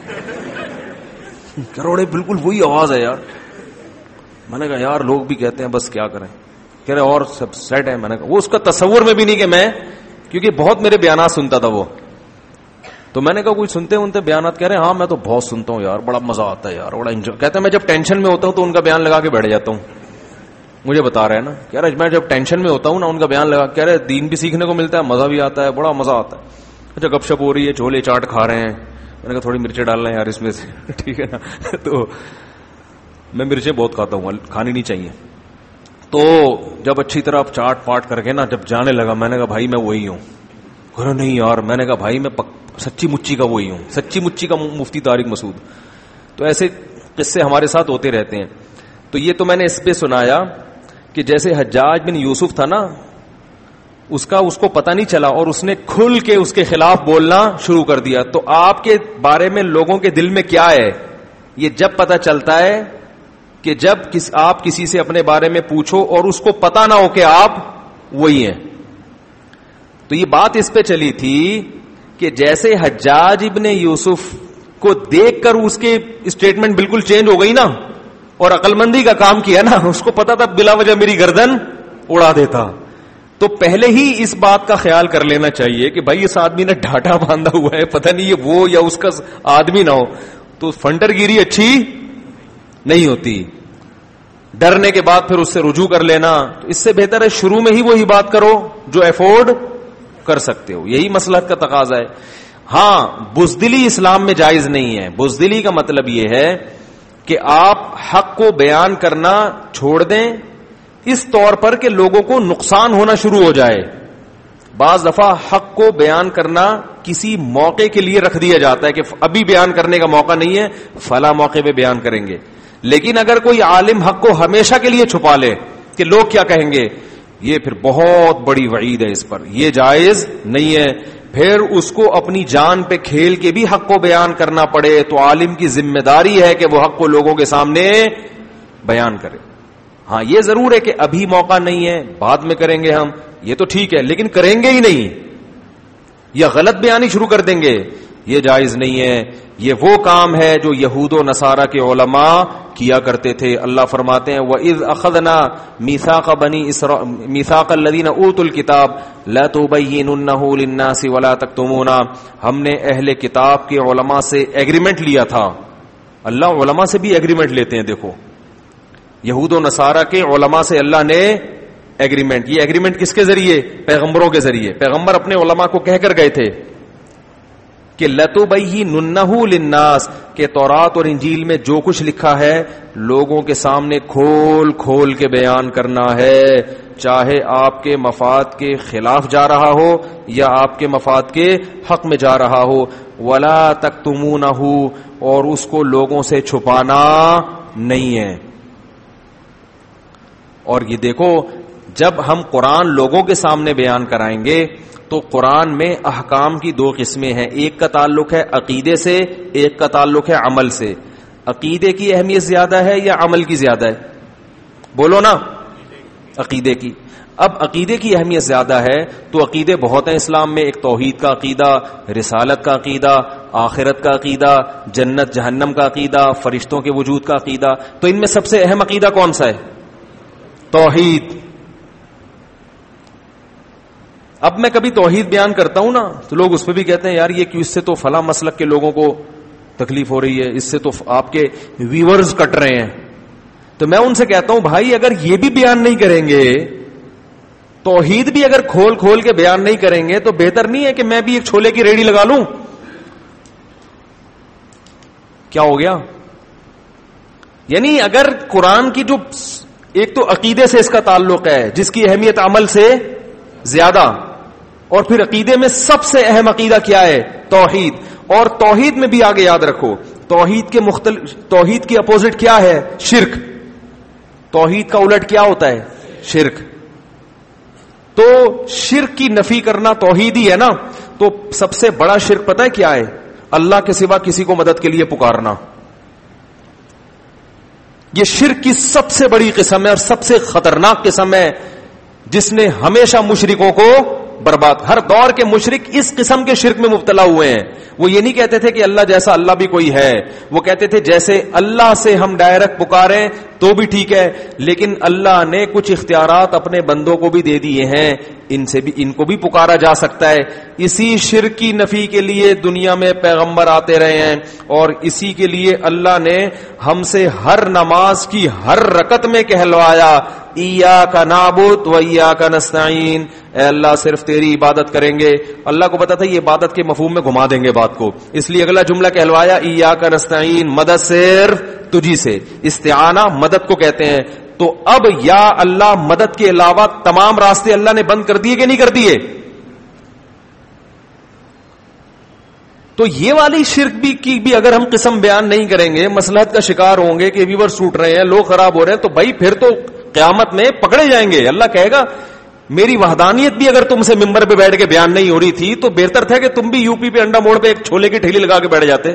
کر اوڑے بالکل وہی آواز ہے یار. میں نے کہا یار لوگ بھی کہتے ہیں, بس کیا کریں. کہہ رہے اور سب سیٹ ہے. میں نے کہا وہ اس کا تصور میں بھی نہیں کہ میں, کیونکہ بہت میرے بیانات سنتا تھا وہ. تو میں نے کہا کوئی سنتے انتے بیانات. کہہ رہے ہاں میں تو بہت سنتا ہوں یار, بڑا مزہ آتا ہے یار, بڑا انجوائے. کہتا ہے میں جب ٹینشن میں ہوتا ہوں تو ان کا بیان لگا کے بیٹھ جاتا ہوں. مجھے بتا رہے ہیں نا, کہہ رہے میں جب ٹینشن میں ہوتا ہوں نا ان کا بیان لگا, کہہ رہے دین بھی سیکھنے کو ملتا ہے, مزہ بھی آتا ہے, بڑا مزہ آتا ہے. اچھا گپ شپ ہو رہی ہے, چھولے چاٹ کھا رہے ہیں. میں نے کہا تھوڑی مرچیں ڈالنا ہے یار اس میں سے, ٹھیک ہے نا. تو میں مرچیں بہت کھاتا ہوں, کھانی نہیں چاہیے. تو جب اچھی طرح چاٹ پاٹ کر کے نا جب جانے لگا, میں نے کہا بھائی میں وہی ہوں. کہہ رہے نہیں یار. میں نے کہا بھائی میں سچی مچی کا وہی ہوں, سچی مچی کا مفتی طارق مسعود. تو ایسے قصے ہمارے ساتھ ہوتے رہتے ہیں. تو یہ تو میں نے اس پہ سنایا کہ جیسے حجاج بن یوسف تھا نا, اس کا اس کو پتہ نہیں چلا اور اس نے کھل کے اس کے خلاف بولنا شروع کر دیا. تو آپ کے بارے میں لوگوں کے دل میں کیا ہے, یہ جب پتہ چلتا ہے کہ جب کس آپ کسی سے اپنے بارے میں پوچھو اور اس کو پتہ نہ ہو کہ آپ وہی ہیں. تو یہ بات اس پہ چلی تھی کہ جیسے حجاج ابن یوسف کو دیکھ کر اس کے اسٹیٹمنٹ بالکل چینج ہو گئی نا, اور عقل مندی کا کام کیا نا, اس کو پتا تھا بلا وجہ میری گردن اڑا دیتا. تو پہلے ہی اس بات کا خیال کر لینا چاہیے کہ بھائی اس آدمی نے ڈھاٹا باندھا ہوا ہے, پتہ نہیں یہ وہ یا اس کا آدمی نہ ہو, تو فنٹر گیری اچھی نہیں ہوتی. ڈرنے کے بعد پھر اس سے رجوع کر لینا, تو اس سے بہتر ہے شروع میں ہی وہی بات کرو جو افورڈ کر سکتے ہو. یہی مصلحت کا تقاضا ہے. ہاں, بزدلی اسلام میں جائز نہیں ہے. بزدلی کا مطلب یہ ہے کہ آپ حق کو بیان کرنا چھوڑ دیں اس طور پر کہ لوگوں کو نقصان ہونا شروع ہو جائے. بعض دفعہ حق کو بیان کرنا کسی موقع کے لیے رکھ دیا جاتا ہے کہ ابھی بیان کرنے کا موقع نہیں ہے, فلاں موقع پہ بیان کریں گے. لیکن اگر کوئی عالم حق کو ہمیشہ کے لیے چھپا لے کہ لوگ کیا کہیں گے, یہ پھر بہت بڑی وعید ہے اس پر, یہ جائز نہیں ہے. پھر اس کو اپنی جان پہ کھیل کے بھی حق کو بیان کرنا پڑے تو عالم کی ذمہ داری ہے کہ وہ حق کو لوگوں کے سامنے بیان کرے. ہاں, یہ ضرور ہے کہ ابھی موقع نہیں ہے, بعد میں کریں گے ہم, یہ تو ٹھیک ہے, لیکن کریں گے ہی نہیں یا غلط بیانی شروع کر دیں گے, یہ جائز نہیں ہے. یہ وہ کام ہے جو یہود و نصارہ کے علماء کیا کرتے تھے. اللہ فرماتے ہیں وَإِذْ أَخَذْنَا مِيثَاقَ بَنِي إِسْرَائِيلَ مِيثَاقَ الَّذِينَ أُوتُوا الْكِتَابَ لَا تُبَيِّنُنَّهُ لِلنَّاسِ وَلَا تَكْتُمُونَ. ہم نے اہل کتاب کے علماء سے ایگریمنٹ لیا تھا. اللہ علماء سے بھی ایگریمنٹ لیتے ہیں. دیکھو, یہود و نصارہ کے علماء سے اللہ نے ایگریمنٹ. یہ ایگریمنٹ کس کے ذریعے؟ پیغمبروں کے ذریعے. پیغمبر اپنے علماء کو کہہ کر گئے تھے کہ لَتُبَيِّنُنَّهُ لِلنَّاسِ, کہ تورات اور انجیل میں جو کچھ لکھا ہے لوگوں کے سامنے کھول کھول کے بیان کرنا ہے, چاہے آپ کے مفاد کے خلاف جا رہا ہو یا آپ کے مفاد کے حق میں جا رہا ہو. وَلَا تَكْتُمُونَهُ, اور اس کو لوگوں سے چھپانا نہیں ہے. اور یہ دیکھو, جب ہم قرآن لوگوں کے سامنے بیان کرائیں گے تو قرآن میں احکام کی دو قسمیں ہیں, ایک کا تعلق ہے عقیدے سے, ایک کا تعلق ہے عمل سے. عقیدے کی اہمیت زیادہ ہے یا عمل کی زیادہ ہے؟ بولو نا. عقیدے کی. اب عقیدے کی اہمیت زیادہ ہے تو عقیدے بہت ہیں اسلام میں. ایک توحید کا عقیدہ, رسالت کا عقیدہ, آخرت کا عقیدہ, جنت جہنم کا عقیدہ, فرشتوں کے وجود کا عقیدہ. تو ان میں سب سے اہم عقیدہ کون سا ہے؟ توحید. اب میں کبھی توحید بیان کرتا ہوں نا تو لوگ اس پہ بھی کہتے ہیں یار یہ کیوں, اس سے تو فلاں مسلک کے لوگوں کو تکلیف ہو رہی ہے, اس سے تو آپ کے ویورز کٹ رہے ہیں. تو میں ان سے کہتا ہوں بھائی اگر یہ بھی بیان نہیں کریں گے, توحید بھی اگر کھول کھول کے بیان نہیں کریں گے, تو بہتر نہیں ہے کہ میں بھی ایک چھولے کی ریڑھی لگا لوں؟ کیا ہو گیا؟ یعنی اگر قرآن کی جو ایک تو عقیدے سے اس کا تعلق ہے جس کی اہمیت عمل سے زیادہ, اور پھر عقیدے میں سب سے اہم عقیدہ کیا ہے؟ توحید. اور توحید میں بھی آگے یاد رکھو توحید کے مختلف, توحید کی اپوزٹ کیا ہے؟ شرک. توحید کا الٹ کیا ہوتا ہے؟ شرک. تو شرک کی نفی کرنا توحید ہی ہے نا. تو سب سے بڑا شرک پتہ ہے کیا ہے؟ اللہ کے سوا کسی کو مدد کے لیے پکارنا. یہ شرک کی سب سے بڑی قسم ہے اور سب سے خطرناک قسم ہے جس نے ہمیشہ مشرکوں کو برباد. ہر دور کے مشرک اس قسم کے شرک میں مبتلا ہوئے ہیں. وہ یہ نہیں کہتے تھے کہ اللہ جیسا اللہ بھی کوئی ہے, وہ کہتے تھے جیسے اللہ سے ہم ڈائریکٹ پکاریں تو بھی ٹھیک ہے, لیکن اللہ نے کچھ اختیارات اپنے بندوں کو بھی دے دیے ہیں, ان سے بھی ان کو بھی پکارا جا سکتا ہے. اسی شرک کی نفی کے لیے دنیا میں پیغمبر آتے رہے ہیں, اور اسی کے لیے اللہ نے ہم سے ہر نماز کی ہر رکعت میں کہلوایا ایاک نعبد و ایاک نستعین, اے اللہ صرف تیری عبادت کریں گے. اللہ کو پتا تھا یہ عبادت کے مفہوم میں گھما دیں گے بات کو, اس لیے اگلا جملہ کہلوایا ایاک نستعین, مدد صرف تجھی سے. استعانہ مدد کو کہتے ہیں. تو اب یا اللہ مدد کے علاوہ تمام راستے اللہ نے بند کر دیے کہ نہیں کر دیے؟ تو یہ والی شرک بھی کی بھی اگر ہم قسم بیان نہیں کریں گے, مصلحت کا شکار ہوں گے کہ ویور ٹوٹ رہے ہیں, لوگ خراب ہو رہے ہیں, تو بھائی پھر تو قیامت میں پکڑے جائیں گے. اللہ کہے گا میری وحدانیت بھی اگر تم سے ممبر پہ بیٹھ کے بیان نہیں ہو رہی تھی تو بہتر تھا کہ تم بھی یو پی پہ انڈا موڑ پہ ایک چھولے کی ٹھیلی لگا کے بیٹھ جاتے.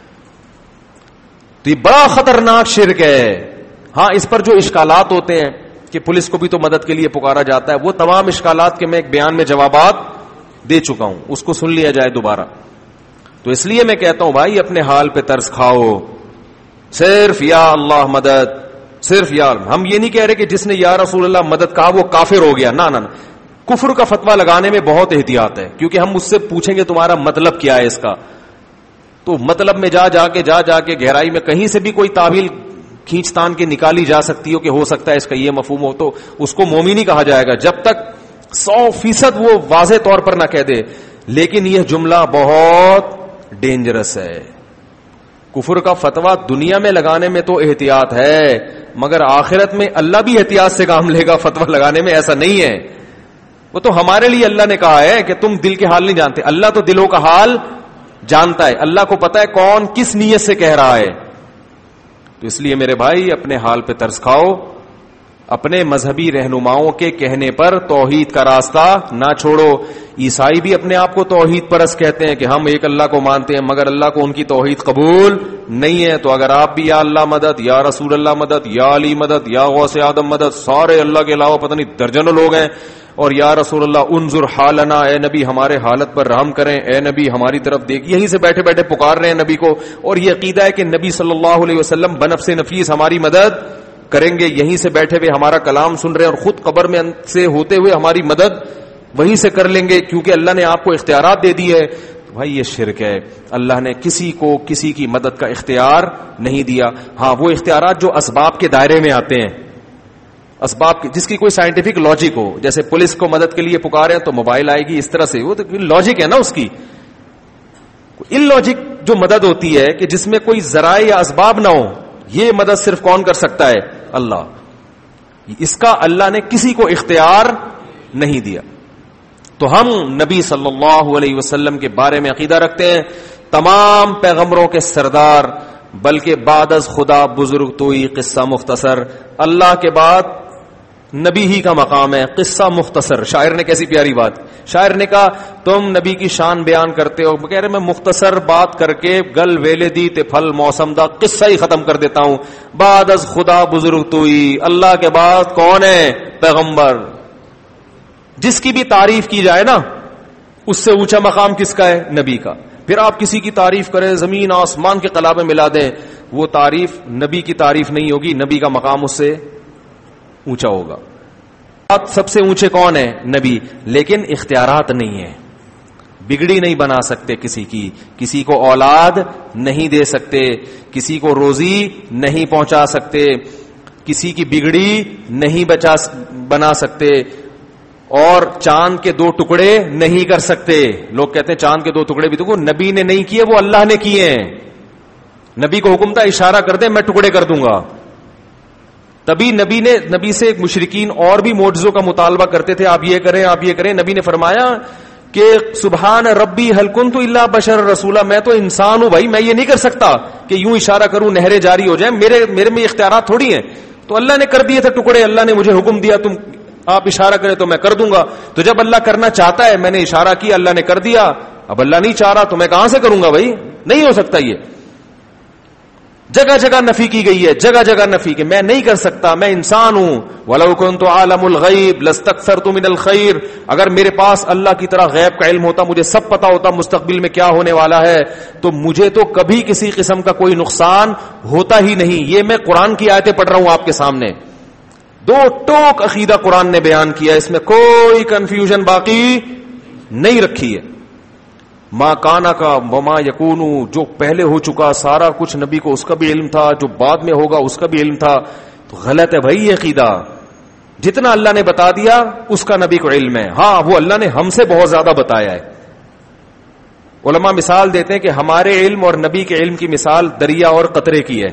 تو یہ بڑا خطرناک شرک ہے. ہاں اس پر جو اشکالات ہوتے ہیں کہ پولیس کو بھی تو مدد کے لیے پکارا جاتا ہے, وہ تمام اشکالات کے میں ایک بیان میں جوابات دے چکا ہوں, اس کو سن لیا جائے دوبارہ. تو اس لیے میں کہتا ہوں بھائی اپنے حال پہ ترس کھاؤ, صرف یا اللہ مدد, صرف یا اللہ. ہم یہ نہیں کہہ رہے کہ جس نے یا رسول اللہ مدد کہا وہ کافر ہو گیا, نہ نہ کفر کا فتویٰ لگانے میں بہت احتیاط ہے, کیونکہ ہم اس سے پوچھیں گے تمہارا مطلب کیا ہے اس کا, تو مطلب میں جا جا کے جا جا کے گہرائی میں کہیں سے بھی کوئی تعویل کھینچ تان کے نکالی جا سکتی ہو کہ ہو سکتا ہے اس کا یہ مفہوم ہو, تو اس کو مومن نہیں کہا جائے گا جب تک سو فیصد وہ واضح طور پر نہ کہہ دے. لیکن یہ جملہ بہت ڈینجرس ہے. کفر کا فتویٰ دنیا میں لگانے میں تو احتیاط ہے, مگر آخرت میں اللہ بھی احتیاط سے کام لے گا فتویٰ لگانے میں, ایسا نہیں ہے. وہ تو ہمارے لیے اللہ نے کہا ہے کہ تم دل کے حال نہیں جانتے, اللہ تو دلوں کا حال جانتا ہے. اللہ کو پتا ہے کون کس نیت سے کہہ رہا ہے. تو اس لیے میرے بھائی اپنے حال پہ ترس کھاؤ, اپنے مذہبی رہنماؤں کے کہنے پر توحید کا راستہ نہ چھوڑو. عیسائی بھی اپنے آپ کو توحید پرست کہتے ہیں کہ ہم ایک اللہ کو مانتے ہیں, مگر اللہ کو ان کی توحید قبول نہیں ہے. تو اگر آپ بھی یا اللہ مدد, یا رسول اللہ مدد, یا علی مدد, یا غوث آدم مدد, سارے اللہ کے علاوہ پتہ نہیں درجنوں لوگ ہیں, اور یا رسول اللہ انظر حالنا, اے نبی ہمارے حالت پر رحم کریں, اے نبی ہماری طرف دیکھ, یہیں سے بیٹھے بیٹھے پکار رہے ہیں نبی کو, اور یہ عقیدہ ہے کہ نبی صلی اللہ علیہ وسلم بنفس نفیس ہماری مدد کریں گے, یہیں سے بیٹھے ہوئے ہمارا کلام سن رہے ہیں, اور خود قبر میں سے ہوتے ہوئے ہماری مدد وہیں سے کر لیں گے کیونکہ اللہ نے آپ کو اختیارات دے دی ہے. بھائی یہ شرک ہے. اللہ نے کسی کو کسی کی مدد کا اختیار نہیں دیا. ہاں وہ اختیارات جو اسباب کے دائرے میں آتے ہیں, اسباب جس کی کوئی سائنٹیفک لاجک ہو, جیسے پولیس کو مدد کے لیے پکارے تو موبائل آئے گی اس طرح سے, وہ تو لاجک ہے نا اس کی. ان لاجک جو مدد ہوتی ہے کہ جس میں کوئی ذرائع یا اسباب نہ ہو, یہ مدد صرف کون کر سکتا ہے؟ اللہ. اس کا اللہ نے کسی کو اختیار نہیں دیا. تو ہم نبی صلی اللہ علیہ وسلم کے بارے میں عقیدہ رکھتے ہیں تمام پیغمبروں کے سردار, بلکہ بعد از خدا بزرگ توئی قصہ مختصر, اللہ کے بعد نبی ہی کا مقام ہے, قصہ مختصر. شاعر نے کیسی پیاری بات, شاعر نے کہا تم نبی کی شان بیان کرتے ہو, کہہ رہے میں مختصر بات کر کے گل ویلے دی تے پھل موسم دا قصہ ہی ختم کر دیتا ہوں. بعد از خدا بزرگ توئی, اللہ کے بعد کون ہے؟ پیغمبر. جس کی بھی تعریف کی جائے نا, اس سے اونچا مقام کس کا ہے؟ نبی کا. پھر آپ کسی کی تعریف کریں, زمین آسمان کے قلابے ملا دیں, وہ تعریف نبی کی تعریف نہیں ہوگی, نبی کا مقام اس سے اونچا ہوگا. سب سے اونچے کون ہے؟ نبی. لیکن اختیارات نہیں ہیں, بگڑی نہیں بنا سکتے کسی کی, کسی کو اولاد نہیں دے سکتے, کسی کو روزی نہیں پہنچا سکتے, کسی کی بگڑی نہیں بچا بنا سکتے, اور چاند کے دو ٹکڑے نہیں کر سکتے. لوگ کہتے ہیں چاند کے دو ٹکڑے بھی تو وہ نبی نے نہیں کیے, وہ اللہ نے کیے ہیں. نبی کو حکم تھا اشارہ کر دیں میں ٹکڑے کر دوں گا. تبھی نبی نے نبی سے مشرکین اور بھی معجزوں کا مطالبہ کرتے تھے, آپ یہ کریں آپ یہ کریں. نبی نے فرمایا کہ سبحان ربی ہل کنت الا بشر رسولا, میں تو انسان ہوں بھائی, میں یہ نہیں کر سکتا کہ یوں اشارہ کروں نہریں جاری ہو جائیں, میرے میرے میں اختیارات تھوڑی ہیں. تو اللہ نے کر دیے تھے ٹکڑے, اللہ نے مجھے حکم دیا تم آپ اشارہ کریں تو میں کر دوں گا. تو جب اللہ کرنا چاہتا ہے, میں نے اشارہ کیا اللہ نے کر دیا, اب اللہ نہیں چاہ رہا تو میں کہاں سے کروں گا بھائی, نہیں ہو سکتا. یہ جگہ جگہ نفی کی گئی ہے, جگہ جگہ نفی کہ میں نہیں کر سکتا, میں انسان ہوں. وَلَوْ كُنْتُ عَالَمُ الْغَيْبِ لَاسْتَكْثَرْتُ مِنَ الْخَيْرِ, اگر میرے پاس اللہ کی طرح غیب کا علم ہوتا, مجھے سب پتا ہوتا مستقبل میں کیا ہونے والا ہے, تو مجھے تو کبھی کسی قسم کا کوئی نقصان ہوتا ہی نہیں. یہ میں قرآن کی آیتیں پڑھ رہا ہوں آپ کے سامنے, دو ٹوک عقیدہ قرآن نے بیان کیا, اس میں کوئی کنفیوژن باقی نہیں رکھی ہے. ما کانا کا وما یکونو, جو پہلے ہو چکا سارا کچھ نبی کو اس کا بھی علم تھا, جو بعد میں ہوگا اس کا بھی علم تھا. تو غلط ہے بھائی یہ عقیدہ. جتنا اللہ نے بتا دیا اس کا نبی کو علم ہے. ہاں وہ اللہ نے ہم سے بہت زیادہ بتایا ہے. علماء مثال دیتے ہیں کہ ہمارے علم اور نبی کے علم کی مثال دریا اور قطرے کی ہے.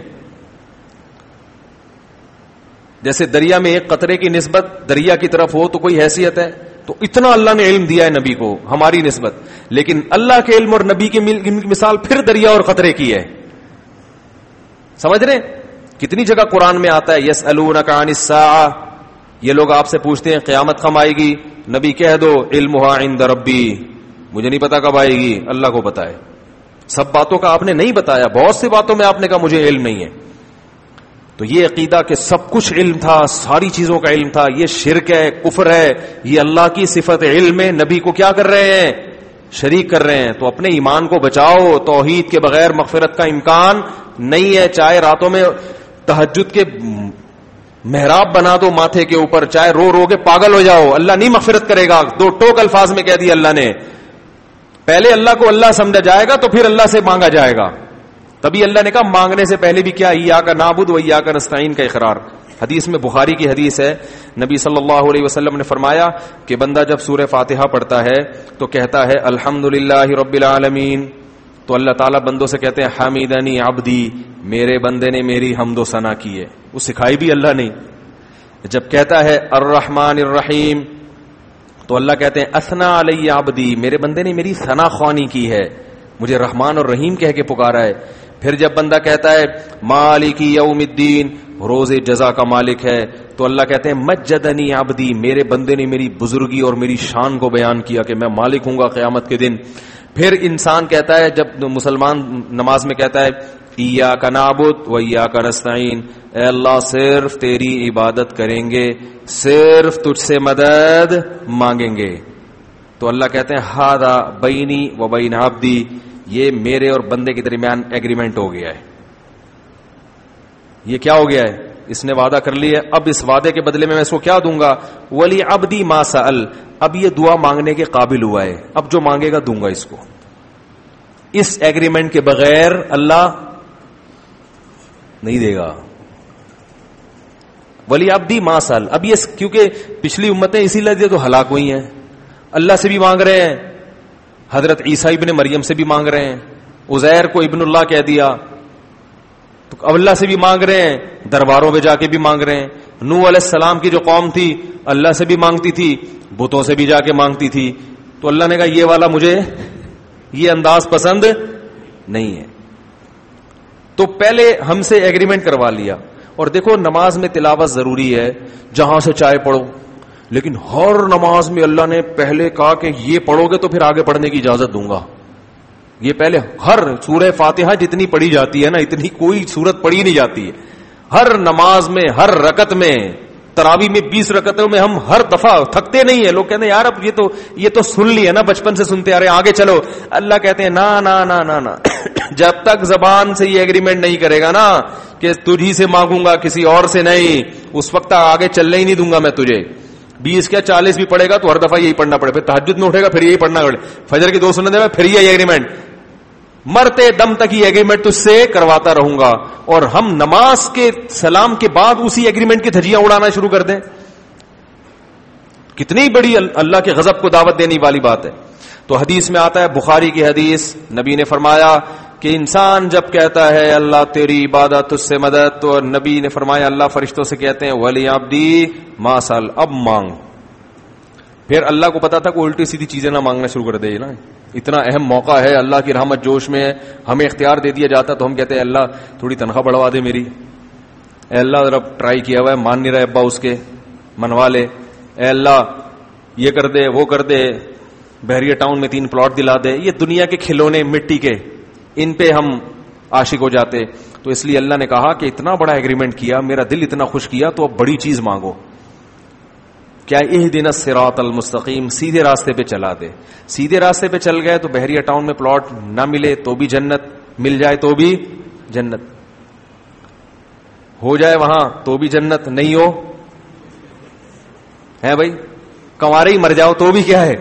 جیسے دریا میں ایک قطرے کی نسبت دریا کی طرف ہو تو کوئی حیثیت ہے, تو اتنا اللہ نے علم دیا ہے نبی کو ہماری نسبت. لیکن اللہ کے علم اور نبی کی مثال پھر دریا اور قطرے کی ہے. سمجھ رہے؟ کتنی جگہ قرآن میں آتا ہے یسألونک عن الساعہ, یہ لوگ آپ سے پوچھتے ہیں قیامت کب آئے گی؟ نبی کہہ دو علمھا عند ربی، مجھے نہیں پتا کب آئے گی، اللہ کو پتا ہے. سب باتوں کا آپ نے نہیں بتایا، بہت سی باتوں میں آپ نے کہا مجھے علم نہیں ہے. تو یہ عقیدہ کہ سب کچھ علم تھا، ساری چیزوں کا علم تھا، یہ شرک ہے، کفر ہے. یہ اللہ کی صفت علم ہے، نبی کو کیا کر رہے ہیں؟ شریک کر رہے ہیں. تو اپنے ایمان کو بچاؤ، توحید کے بغیر مغفرت کا امکان نہیں ہے. چاہے راتوں میں تہجد کے محراب بنا دو ماتھے کے اوپر، چاہے رو رو کے پاگل ہو جاؤ، اللہ نہیں مغفرت کرے گا. دو ٹوک الفاظ میں کہہ دیا اللہ نے. پہلے اللہ کو اللہ سمجھا جائے گا تو پھر اللہ سے مانگا جائے گا. تبھی اللہ نے کہا مانگنے سے پہلے بھی کیا، ایاک نعبد و ایاک نستعین کا اقرار. حدیث میں، بخاری کی حدیث ہے، نبی صلی اللہ علیہ وسلم نے فرمایا کہ بندہ جب سورہ فاتحہ پڑھتا ہے تو کہتا ہے الحمدللہ رب العالمین، تو اللہ تعالیٰ بندوں سے کہتے ہیں حمیدنی عبدی، میرے بندے نے میری حمد و ثنا کی ہے. وہ سکھائی بھی اللہ نے. جب کہتا ہے الرحمن الرحیم تو اللہ کہتے ہیں اثنا علی عبدی، میرے بندے نے میری ثنا خوانی کی ہے، مجھے رحمان اور رحیم کہہ کے پکارا ہے. پھر جب بندہ کہتا ہے مالک یوم الدین، روز جزا کا مالک ہے، تو اللہ کہتے ہیں مجدنی عبدی، میرے بندے نے میری بزرگی اور میری شان کو بیان کیا کہ میں مالک ہوں گا قیامت کے دن. پھر انسان کہتا ہے، جب مسلمان نماز میں کہتا ہے ایاک نعبد و ایاک نستعین، اے اللہ صرف تیری عبادت کریں گے، صرف تجھ سے مدد مانگیں گے، تو اللہ کہتے ہیں ھذا بینی و بین عبدی، یہ میرے اور بندے کے درمیان ایگریمنٹ ہو گیا ہے. یہ کیا ہو گیا ہے؟ اس نے وعدہ کر لیا ہے، اب اس وعدے کے بدلے میں میں اس کو کیا دوں گا؟ ولی عبدی ما سأل، اب یہ دعا مانگنے کے قابل ہوا ہے، اب جو مانگے گا دوں گا اس کو. اس ایگریمنٹ کے بغیر اللہ نہیں دے گا. ولی عبدی ما سأل، اب یہ کیونکہ پچھلی امتیں اسی لیے تو ہلاک ہوئی ہیں، اللہ سے بھی مانگ رہے ہیں، حضرت عیسیٰ ابن مریم سے بھی مانگ رہے ہیں، عزیر کو ابن اللہ کہہ دیا تو اب اللہ سے بھی مانگ رہے ہیں، درباروں پہ جا کے بھی مانگ رہے ہیں. نوح علیہ السلام کی جو قوم تھی اللہ سے بھی مانگتی تھی، بتوں سے بھی جا کے مانگتی تھی، تو اللہ نے کہا یہ والا مجھے یہ انداز پسند نہیں ہے. تو پہلے ہم سے ایگریمنٹ کروا لیا. اور دیکھو نماز میں تلاوت ضروری ہے، جہاں سے چاہے پڑھو، لیکن ہر نماز میں اللہ نے پہلے کہا کہ یہ پڑھو گے تو پھر آگے پڑھنے کی اجازت دوں گا. یہ پہلے ہر سورہ فاتحہ جتنی پڑھی جاتی ہے نا، اتنی کوئی سورت پڑھی نہیں جاتی ہے. ہر نماز میں، ہر رکعت میں، تراویح میں بیس رکعتوں میں ہم ہر دفعہ تھکتے نہیں ہیں. لوگ کہتے ہیں یار اب یہ تو یہ تو سن لی ہے نا، بچپن سے سنتے آ رہے ہیں، آگے چلو. اللہ کہتے ہیں نا نا نا نا نا جب تک زبان سے یہ ایگریمنٹ نہیں کرے گا نا کہ تجھی سے مانگوں گا کسی اور سے نہیں، اس وقت آگے چلنے ہی نہیں دوں گا میں تجھے. بیس کیا چالیس بھی پڑے گا تو ہر دفعہ یہی پڑھنا پڑے، پھر تہجد میں اٹھے گا پھر یہی پڑھنا پڑے، فجر کی دو سنتیں میں پھر یہی ایگریمنٹ، مرتے دم تک یہ ایگریمنٹ تجھ سے کرواتا رہوں گا. اور ہم نماز کے سلام کے بعد اسی ایگریمنٹ کی دھجیاں اڑانا شروع کر دیں، کتنی بڑی اللہ کے غضب کو دعوت دینے والی بات ہے. تو حدیث میں آتا ہے، بخاری کی حدیث، نبی نے فرمایا کہ انسان جب کہتا ہے اللہ تیری عبادت تجھ سے مدد، تو نبی نے فرمایا اللہ فرشتوں سے کہتے ہیں ولی عبدی ما سأل، اب مانگ. پھر اللہ کو پتا تھا کہ الٹی سیدھی چیزیں نہ مانگنا شروع کر دے نا، اتنا اہم موقع ہے، اللہ کی رحمت جوش میں ہے، ہمیں اختیار دے دیا جاتا تو ہم کہتے ہیں اللہ تھوڑی تنخواہ بڑھوا دے میری، اے اللہ ذرا ٹرائی کیا ہوا ہے مان نہیں رہا ابا اس کے، منوا لے، اے اللہ یہ کر دے وہ کر دے، بحریہ ٹاؤن میں تین پلاٹ دلا دے. یہ دنیا کے کھلونے مٹی کے، ان پہ ہم عاشق ہو جاتے. تو اس لیے اللہ نے کہا کہ اتنا بڑا ایگریمنٹ کیا، میرا دل اتنا خوش کیا، تو اب بڑی چیز مانگو. کیا اہدنا الصراط المستقیم، سیدھے راستے پہ چلا دے. سیدھے راستے پہ چل گئے تو بحریہ ٹاؤن میں پلاٹ نہ ملے تو بھی جنت، مل جائے تو بھی جنت، ہو جائے وہاں تو بھی جنت، نہیں ہو ہے بھائی کنوارے ہی مر جاؤ تو بھی کیا ہے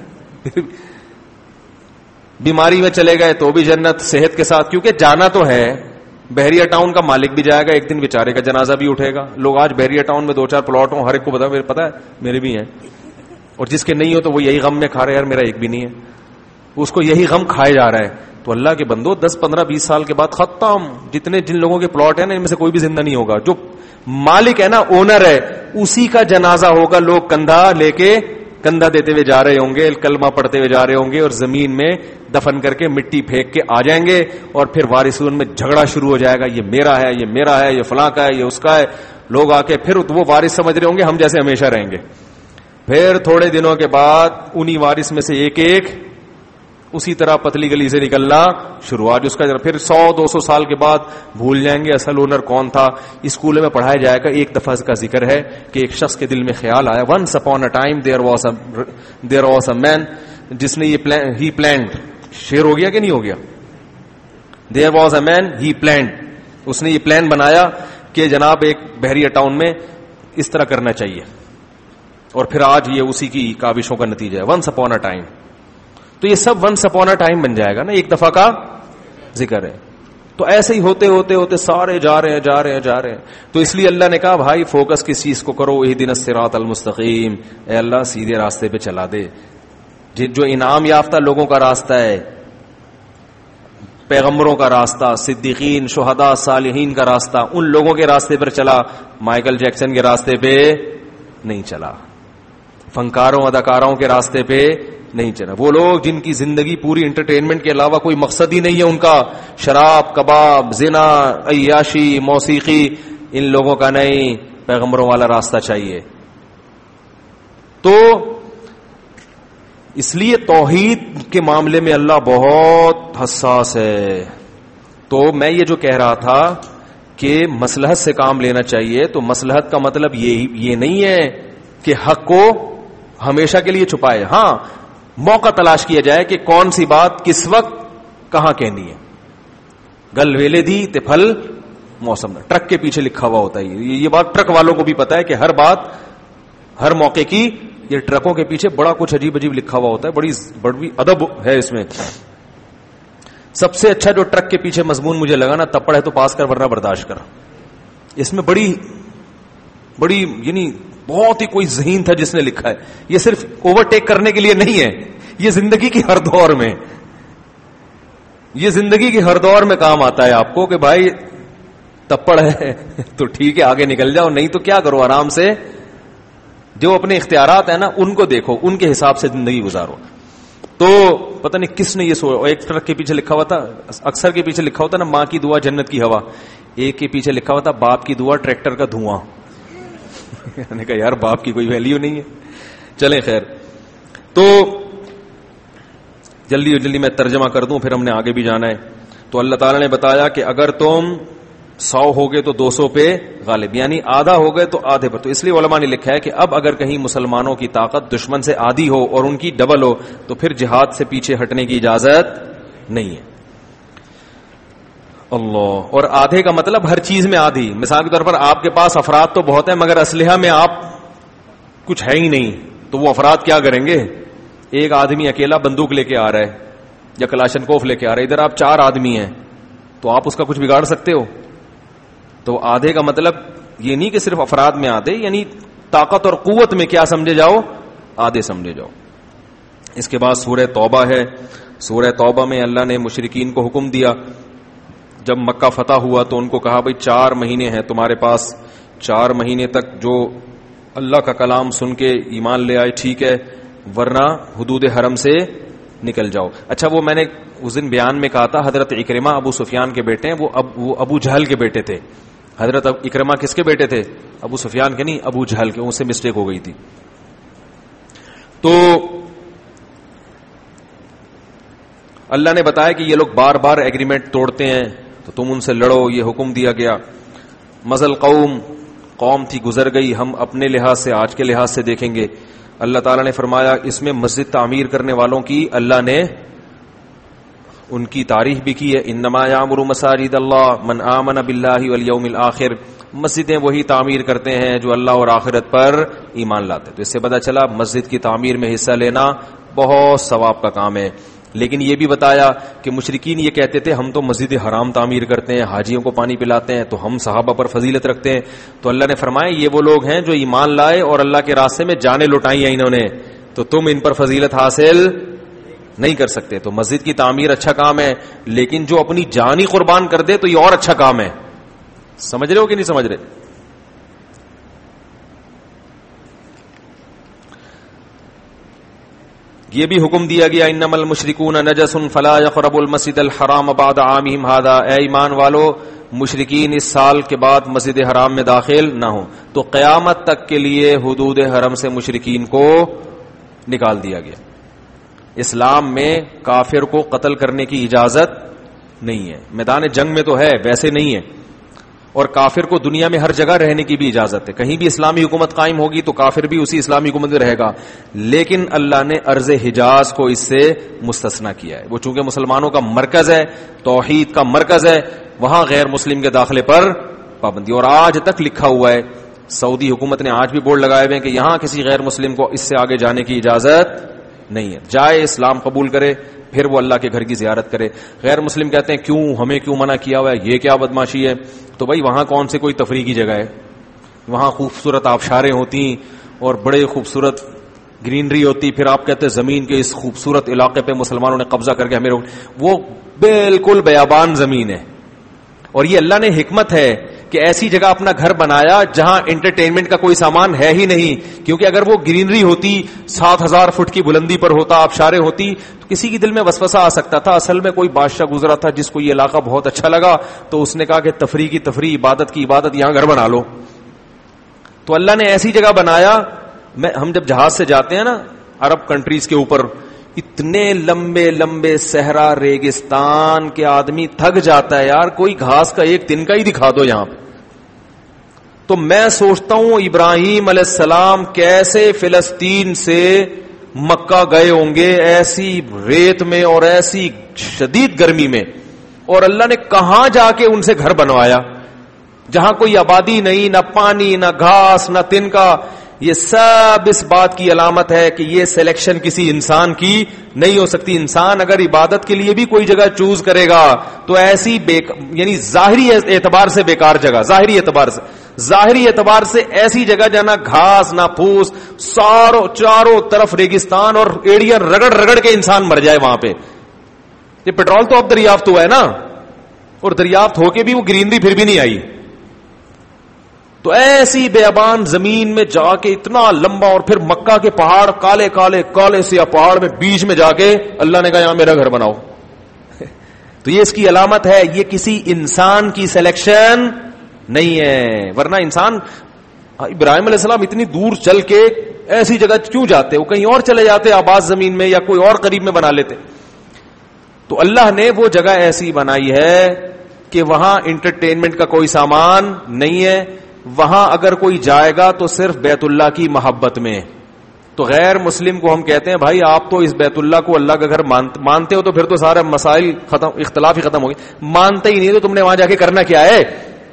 بیماری میں چلے گئے تو بھی جنت، صحت کے ساتھ، کیونکہ جانا تو ہے. بحریہ ٹاؤن کا مالک بھی جائے گا ایک دن، بیچارے کا جنازہ بھی اٹھے گا. لوگ آج بحریہ ٹاؤن میں دو چار پلاٹ ہوں، ہر ایک کو پتا، میرے پتا ہے میرے بھی ہیں، اور جس کے نہیں ہو تو وہ یہی غم میں کھا رہے ہیں، یار میرا ایک بھی نہیں ہے، اس کو یہی غم کھائے جا رہا ہے. تو اللہ کے بندو دس پندرہ بیس سال کے بعد ختم. جتنے جن لوگوں کے پلاٹ ہیں نا ان میں سے کوئی بھی زندہ نہیں ہوگا. جو مالک ہے نا، اونر ہے، اسی کا جنازہ ہوگا. لوگ کندھا لے کے کندھا دیتے ہوئے جا رہے ہوں گے، کلمہ پڑھتے ہوئے جا رہے ہوں گے، اور زمین میں دفن کر کے مٹی پھینک کے آ جائیں گے. اور پھر وارثون میں جھگڑا شروع ہو جائے گا، یہ میرا ہے، یہ میرا ہے، یہ فلاں کا ہے، یہ اس کا ہے. لوگ آ کے پھر وہ وارث سمجھ رہے ہوں گے ہم جیسے ہمیشہ رہیں گے. پھر تھوڑے دنوں کے بعد انہی وارث میں سے ایک ایک اسی طرح پتلی گلی سے نکلنا شروعات. اس کا پھر سو دو سو سال کے بعد بھول جائیں گے اصل اونر کون تھا. اسکول میں پڑھایا جائے گا. ایک دفعہ کا ذکر ہے کہ ایک شخص کے دل میں خیال آیا, once upon a time there was there was a man, جس نے یہ ہی پلانڈ, شعر ہو گیا کہ نہیں ہو گیا, دیر was a main he planned, اس نے یہ پلان بنایا کہ جناب ایک بحریہ ٹاؤن میں اس طرح کرنا چاہیے, اور پھر آج یہ اسی کی کاوشوں کا نتیجہ ہے. ونس اپون اے ٹائم, تو یہ سب ونس اپون اے ٹائم بن جائے گا نا, ایک دفعہ کا ذکر ہے. تو ایسے ہی ہوتے ہوتے ہوتے سارے جا رہے ہیں جا رہے ہیں جا رہے ہیں. تو اس لیے اللہ نے کہا بھائی فوکس کس چیز کو کرو, اہدنا الصراط المستقیم, اے اللہ سیدھے راستے پہ چلا دے. جو انعام یافتہ لوگوں کا راستہ ہے, پیغمبروں کا راستہ, صدیقین شہداء صالحین کا راستہ, ان لوگوں کے راستے پر چلا, مائیکل جیکسن کے راستے پہ نہیں چلا, فنکاروں اداکاروں کے راستے پہ نہیں چلا. وہ لوگ جن کی زندگی پوری انٹرٹینمنٹ کے علاوہ کوئی مقصد ہی نہیں ہے ان کا, شراب کباب زنا عیاشی موسیقی, ان لوگوں کا نہیں, پیغمبروں والا راستہ چاہیے. تو اس لیے توحید کے معاملے میں اللہ بہت حساس ہے. تو میں یہ جو کہہ رہا تھا کہ مصلحت سے کام لینا چاہیے, تو مصلحت کا مطلب یہ یہ نہیں ہے کہ حق کو ہمیشہ کے لیے چھپائے. ہاں موقع تلاش کیا جائے کہ کون سی بات کس وقت کہاں کہنی ہے. گل ویلے دی تے پھل موسم, ٹرک کے پیچھے لکھا ہوا ہوتا ہے. یہ بات ٹرک والوں کو بھی پتا ہے کہ ہر بات ہر موقع کی, یہ ٹرکوں کے پیچھے بڑا کچھ عجیب عجیب لکھا ہوا ہوتا ہے, بڑی بڑی ادب ہے اس میں. سب سے اچھا جو ٹرک کے پیچھے مضمون مجھے لگا نا, تپڑ ہے تو پاس کر ورنہ برداشت کر. اس میں بڑی بڑی یعنی بہت ہی کوئی ذہین تھا جس نے لکھا ہے. یہ صرف اوور ٹیک کرنے کے لیے نہیں ہے, یہ زندگی کی ہر دور میں, یہ زندگی کی ہر دور میں کام آتا ہے آپ کو کہ بھائی تپڑ ہے تو ٹھیک ہے آگے نکل جاؤ, نہیں تو کیا کرو آرام سے جو اپنے اختیارات ہیں نا ان کو دیکھو, ان کے حساب سے زندگی گزارو. تو پتہ نہیں کس نے یہ سو, ایک ٹرک کے پیچھے لکھا ہوا تھا, اکثر کے پیچھے لکھا ہوتا نا ماں کی دعا جنت کی ہوا, ایک کے پیچھے لکھا ہوا تھا باپ کی دعا ٹریکٹر کا دھواں. میں نے کہا یار باپ کی کوئی ویلیو نہیں ہے. چلیں خیر, تو جلدی جلدی میں ترجمہ کر دوں پھر ہم نے آگے بھی جانا ہے. تو اللہ تعالیٰ نے بتایا کہ اگر تم سو ہو گئے تو دو سو پہ غالب, یعنی آدھا ہو گئے تو آدھے پر. تو اس لیے علماء نے لکھا ہے کہ اب اگر کہیں مسلمانوں کی طاقت دشمن سے آدھی ہو اور ان کی ڈبل ہو تو پھر جہاد سے پیچھے ہٹنے کی اجازت نہیں ہے. اللہ, اور آدھے کا مطلب ہر چیز میں آدھی. مثال کے طور پر آپ کے پاس افراد تو بہت ہیں مگر اسلحہ میں آپ کچھ ہے ہی نہیں, تو وہ افراد کیا کریں گے؟ ایک آدمی اکیلا بندوق لے کے آ رہا ہے یا کلاشنکوف لے کے آ رہا ہے, ادھر آپ چار آدمی ہیں, تو آپ اس کا کچھ بگاڑ سکتے ہو؟ تو آدھے کا مطلب یہ نہیں کہ صرف افراد میں آدھے, یعنی طاقت اور قوت میں کیا سمجھے جاؤ؟ آدھے سمجھے جاؤ. اس کے بعد سورہ توبہ ہے. سورہ توبہ میں اللہ نے مشرکین کو حکم دیا, جب مکہ فتح ہوا تو ان کو کہا بھئی چار مہینے ہیں تمہارے پاس, چار مہینے تک جو اللہ کا کلام سن کے ایمان لے آئے ٹھیک ہے, ورنہ حدود حرم سے نکل جاؤ. اچھا وہ میں نے اس دن بیان میں کہا تھا حضرت اکرمہ ابو سفیان کے بیٹے ہیں, وہ اب وہ ابو جہل کے بیٹے تھے. حضرت اکرمہ کس کے بیٹے تھے؟ ابو سفیان کے نہیں, ابو جہل کے, ان سے مسٹیک ہو گئی تھی. تو اللہ نے بتایا کہ یہ لوگ بار بار ایگریمنٹ توڑتے ہیں تو تم ان سے لڑو, یہ حکم دیا گیا. مزل قوم, قوم تھی گزر گئی, ہم اپنے لحاظ سے آج کے لحاظ سے دیکھیں گے. اللہ تعالیٰ نے فرمایا اس میں مسجد تعمیر کرنے والوں کی اللہ نے ان کی تعریف بھی کی ہے. انما یعمر مساجد اللہ من آمن باللہ والیوم الآخر, مسجدیں وہی تعمیر کرتے ہیں جو اللہ اور آخرت پر ایمان لاتے ہیں. تو اس سے پتہ چلا مسجد کی تعمیر میں حصہ لینا بہت ثواب کا کام ہے. لیکن یہ بھی بتایا کہ مشرکین یہ کہتے تھے ہم تو مسجد حرام تعمیر کرتے ہیں, حاجیوں کو پانی پلاتے ہیں, تو ہم صحابہ پر فضیلت رکھتے ہیں. تو اللہ نے فرمایا یہ وہ لوگ ہیں جو ایمان لائے اور اللہ کے راستے میں جانیں لٹائی ہیں انہوں نے, تو تم ان پر فضیلت حاصل نہیں کر سکتے. تو مسجد کی تعمیر اچھا کام ہے, لیکن جو اپنی جان ہی قربان کر دے تو یہ اور اچھا کام ہے. سمجھ رہے ہو کہ نہیں سمجھ رہے؟ یہ بھی حکم دیا گیا انما المشرکون نجس فلا یقربوا المسجد الحرام بعد عامهم هذا, اے ایمان والو مشرکین اس سال کے بعد مسجد حرام میں داخل نہ ہوں. تو قیامت تک کے لیے حدود حرم سے مشرکین کو نکال دیا گیا. اسلام میں کافر کو قتل کرنے کی اجازت نہیں ہے. میدان جنگ میں تو ہے, ویسے نہیں ہے. اور کافر کو دنیا میں ہر جگہ رہنے کی بھی اجازت ہے. کہیں بھی اسلامی حکومت قائم ہوگی تو کافر بھی اسی اسلامی حکومت میں رہے گا. لیکن اللہ نے ارض حجاز کو اس سے مستثنا کیا ہے. وہ چونکہ مسلمانوں کا مرکز ہے, توحید کا مرکز ہے, وہاں غیر مسلم کے داخلے پر پابندی. اور آج تک لکھا ہوا ہے, سعودی حکومت نے آج بھی بورڈ لگائے ہوئے ہیں کہ یہاں کسی غیر مسلم کو اس سے آگے جانے کی اجازت نہیں ہے. جائے اسلام قبول کرے, پھر وہ اللہ کے گھر کی زیارت کرے. غیر مسلم کہتے ہیں کیوں, ہمیں کیوں منع کیا ہوا ہے, یہ کیا بدماشی ہے. تو بھائی وہاں کون سے کوئی تفریح کی جگہ ہے؟ وہاں خوبصورت آبشاریں ہوتی اور بڑے خوبصورت گرینری ہوتی. پھر آپ کہتے ہیں زمین کے اس خوبصورت علاقے پہ مسلمانوں نے قبضہ کر کے ہمیں, وہ بالکل بیابان زمین ہے. اور یہ اللہ نے حکمت ہے کہ ایسی جگہ اپنا گھر بنایا جہاں انٹرٹینمنٹ کا کوئی سامان ہے ہی نہیں. کیونکہ اگر وہ گرینری ہوتی, سات ہزار فٹ کی بلندی پر ہوتا, آبشاریں ہوتی, تو کسی کے دل میں وسوسہ آ سکتا تھا. اصل میں کوئی بادشاہ گزرا تھا جس کو یہ علاقہ بہت اچھا لگا, تو اس نے کہا کہ تفریح کی تفریح, عبادت کی عبادت, یہاں گھر بنا لو. تو اللہ نے ایسی جگہ بنایا. میں ہم جب جہاز سے جاتے ہیں نا عرب کنٹریز کے اوپر, اتنے لمبے لمبے صحرا ریگستان کے آدمی تھک جاتا ہے یار, کوئی گھاس کا ایک تنکا ہی دکھا دو یہاں پہ. تو میں سوچتا ہوں ابراہیم علیہ السلام کیسے فلسطین سے مکہ گئے ہوں گے ایسی ریت میں اور ایسی شدید گرمی میں, اور اللہ نے کہاں جا کے ان سے گھر بنوایا جہاں کوئی آبادی نہیں, نہ پانی, نہ گھاس, نہ تنکا. یہ سب اس بات کی علامت ہے کہ یہ سلیکشن کسی انسان کی نہیں ہو سکتی. انسان اگر عبادت کے لیے بھی کوئی جگہ چوز کرے گا تو ایسی بیک... یعنی ظاہری اعتبار سے بیکار جگہ, ظاہری اعتبار سے ظاہری اعتبار سے ایسی جگہ جہاں گھاس نہ پھوس, ساروں چاروں طرف ریگستان اور ایڑیاں رگڑ رگڑ کے انسان مر جائے وہاں پہ. یہ پیٹرول تو اب دریافت ہوا ہے نا, اور دریافت ہو کے بھی وہ گرینری پھر بھی نہیں آئی. تو ایسی بیابان زمین میں جا کے اتنا لمبا, اور پھر مکہ کے پہاڑ کالے کالے کالے سے پہاڑ میں بیچ میں جا کے اللہ نے کہا یہاں میرا گھر بناؤ. تو یہ اس کی علامت ہے, یہ کسی انسان کی سلیکشن نہیں ہے. ورنہ انسان, ابراہیم علیہ السلام اتنی دور چل کے ایسی جگہ کیوں جاتے, وہ کہیں اور چلے جاتے آباد زمین میں, یا کوئی اور قریب میں بنا لیتے. تو اللہ نے وہ جگہ ایسی بنائی ہے کہ وہاں انٹرٹینمنٹ کا کوئی سامان نہیں ہے. وہاں اگر کوئی جائے گا تو صرف بیت اللہ کی محبت میں. تو غیر مسلم کو ہم کہتے ہیں بھائی آپ تو اس بیت اللہ کو اللہ کا گھر مانتے ہو, تو پھر تو سارے مسائل ختم, اختلاف ہی ختم ہو گئے. مانتے ہی نہیں تو تم نے وہاں جا کے کرنا کیا ہے؟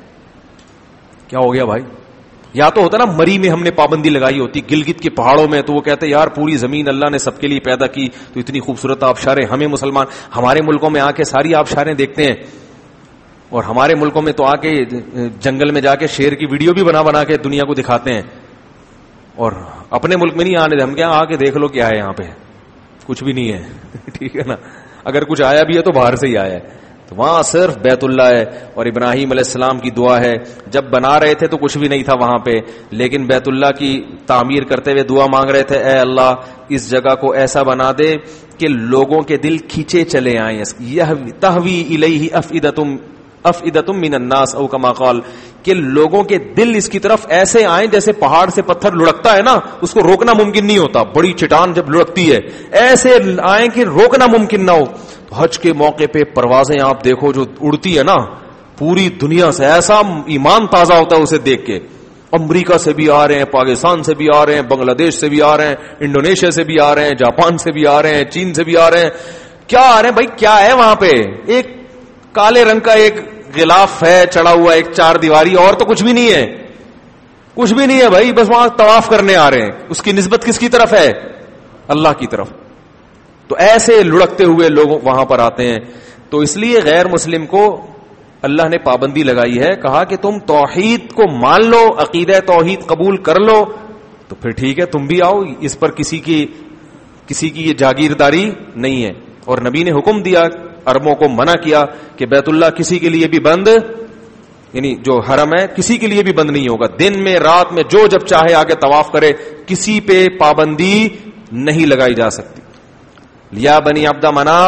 کیا ہو گیا بھائی؟ یا تو ہوتا نا مری میں ہم نے پابندی لگائی ہوتی, گلگت کے پہاڑوں میں, تو وہ کہتے ہیں یار پوری زمین اللہ نے سب کے لیے پیدا کی, تو اتنی خوبصورت آبشاریں, ہمیں مسلمان ہمارے ملکوں میں آ کے ساری آبشاریں دیکھتے ہیں, اور ہمارے ملکوں میں تو آ کے جنگل میں جا کے شیر کی ویڈیو بھی بنا بنا کے دنیا کو دکھاتے ہیں, اور اپنے ملک میں نہیں آنے دے. ہم کیا آ کے دیکھ لو کیا ہے یہاں پہ, کچھ بھی نہیں ہے. ٹھیک ہے نا, اگر کچھ آیا بھی ہے تو باہر سے ہی آیا ہے. تو وہاں صرف بیت اللہ ہے. اور ابراہیم علیہ السلام کی دعا ہے, جب بنا رہے تھے تو کچھ بھی نہیں تھا وہاں پہ, لیکن بیت اللہ کی تعمیر کرتے ہوئے دعا مانگ رہے تھے, اے اللہ اس جگہ کو ایسا بنا دے کہ لوگوں کے دل کھینچے چلے آئیں. تہوی الیہ افئدۃ افئدۃ من الناس او کما قال, کہ لوگوں کے دل اس کی طرف ایسے آئیں جیسے پہاڑ سے پتھر لڑکتا ہے نا, اس کو روکنا ممکن نہیں ہوتا. بڑی چٹان جب لڑکتی ہے ایسے آئیں کہ روکنا ممکن نہ ہو. حج کے موقع پہ پروازیں آپ دیکھو جو اڑتی ہے نا پوری دنیا سے, ایسا ایمان تازہ ہوتا ہے اسے دیکھ کے. امریکہ سے بھی آ رہے ہیں, پاکستان سے بھی آ رہے ہیں, بنگلہ دیش سے بھی آ رہے ہیں, انڈونیشیا سے بھی آ رہے ہیں, جاپان سے بھی آ رہے ہیں, چین سے بھی آ رہے ہیں. کیا آ رہے ہیں بھائی, کیا ہے وہاں پہ؟ ایک کالے رنگ کا ایک غلاف ہے چڑھا ہوا, ایک چار دیواری, اور تو کچھ بھی نہیں ہے. کچھ بھی نہیں ہے بھائی, بس وہاں طواف کرنے آ رہے ہیں. اس کی نسبت کس کی طرف ہے؟ اللہ کی طرف. تو ایسے لڑکتے ہوئے لوگ وہاں پر آتے ہیں. تو اس لیے غیر مسلم کو اللہ نے پابندی لگائی ہے, کہا کہ تم توحید کو مان لو, عقیدہ توحید قبول کر لو, تو پھر ٹھیک ہے تم بھی آؤ, اس پر کسی کی کسی کی یہ جاگیرداری نہیں ہے. اور نبی نے حکم دیا, عربوں کو منع کیا کہ بیت اللہ کسی کے لیے بھی بند, یعنی جو حرم ہے کسی کے لیے بھی بند نہیں ہوگا. دن میں رات میں جو جب چاہے آگے طواف کرے, کسی پہ پابندی نہیں لگائی جا سکتی. یا بنی عبد مناف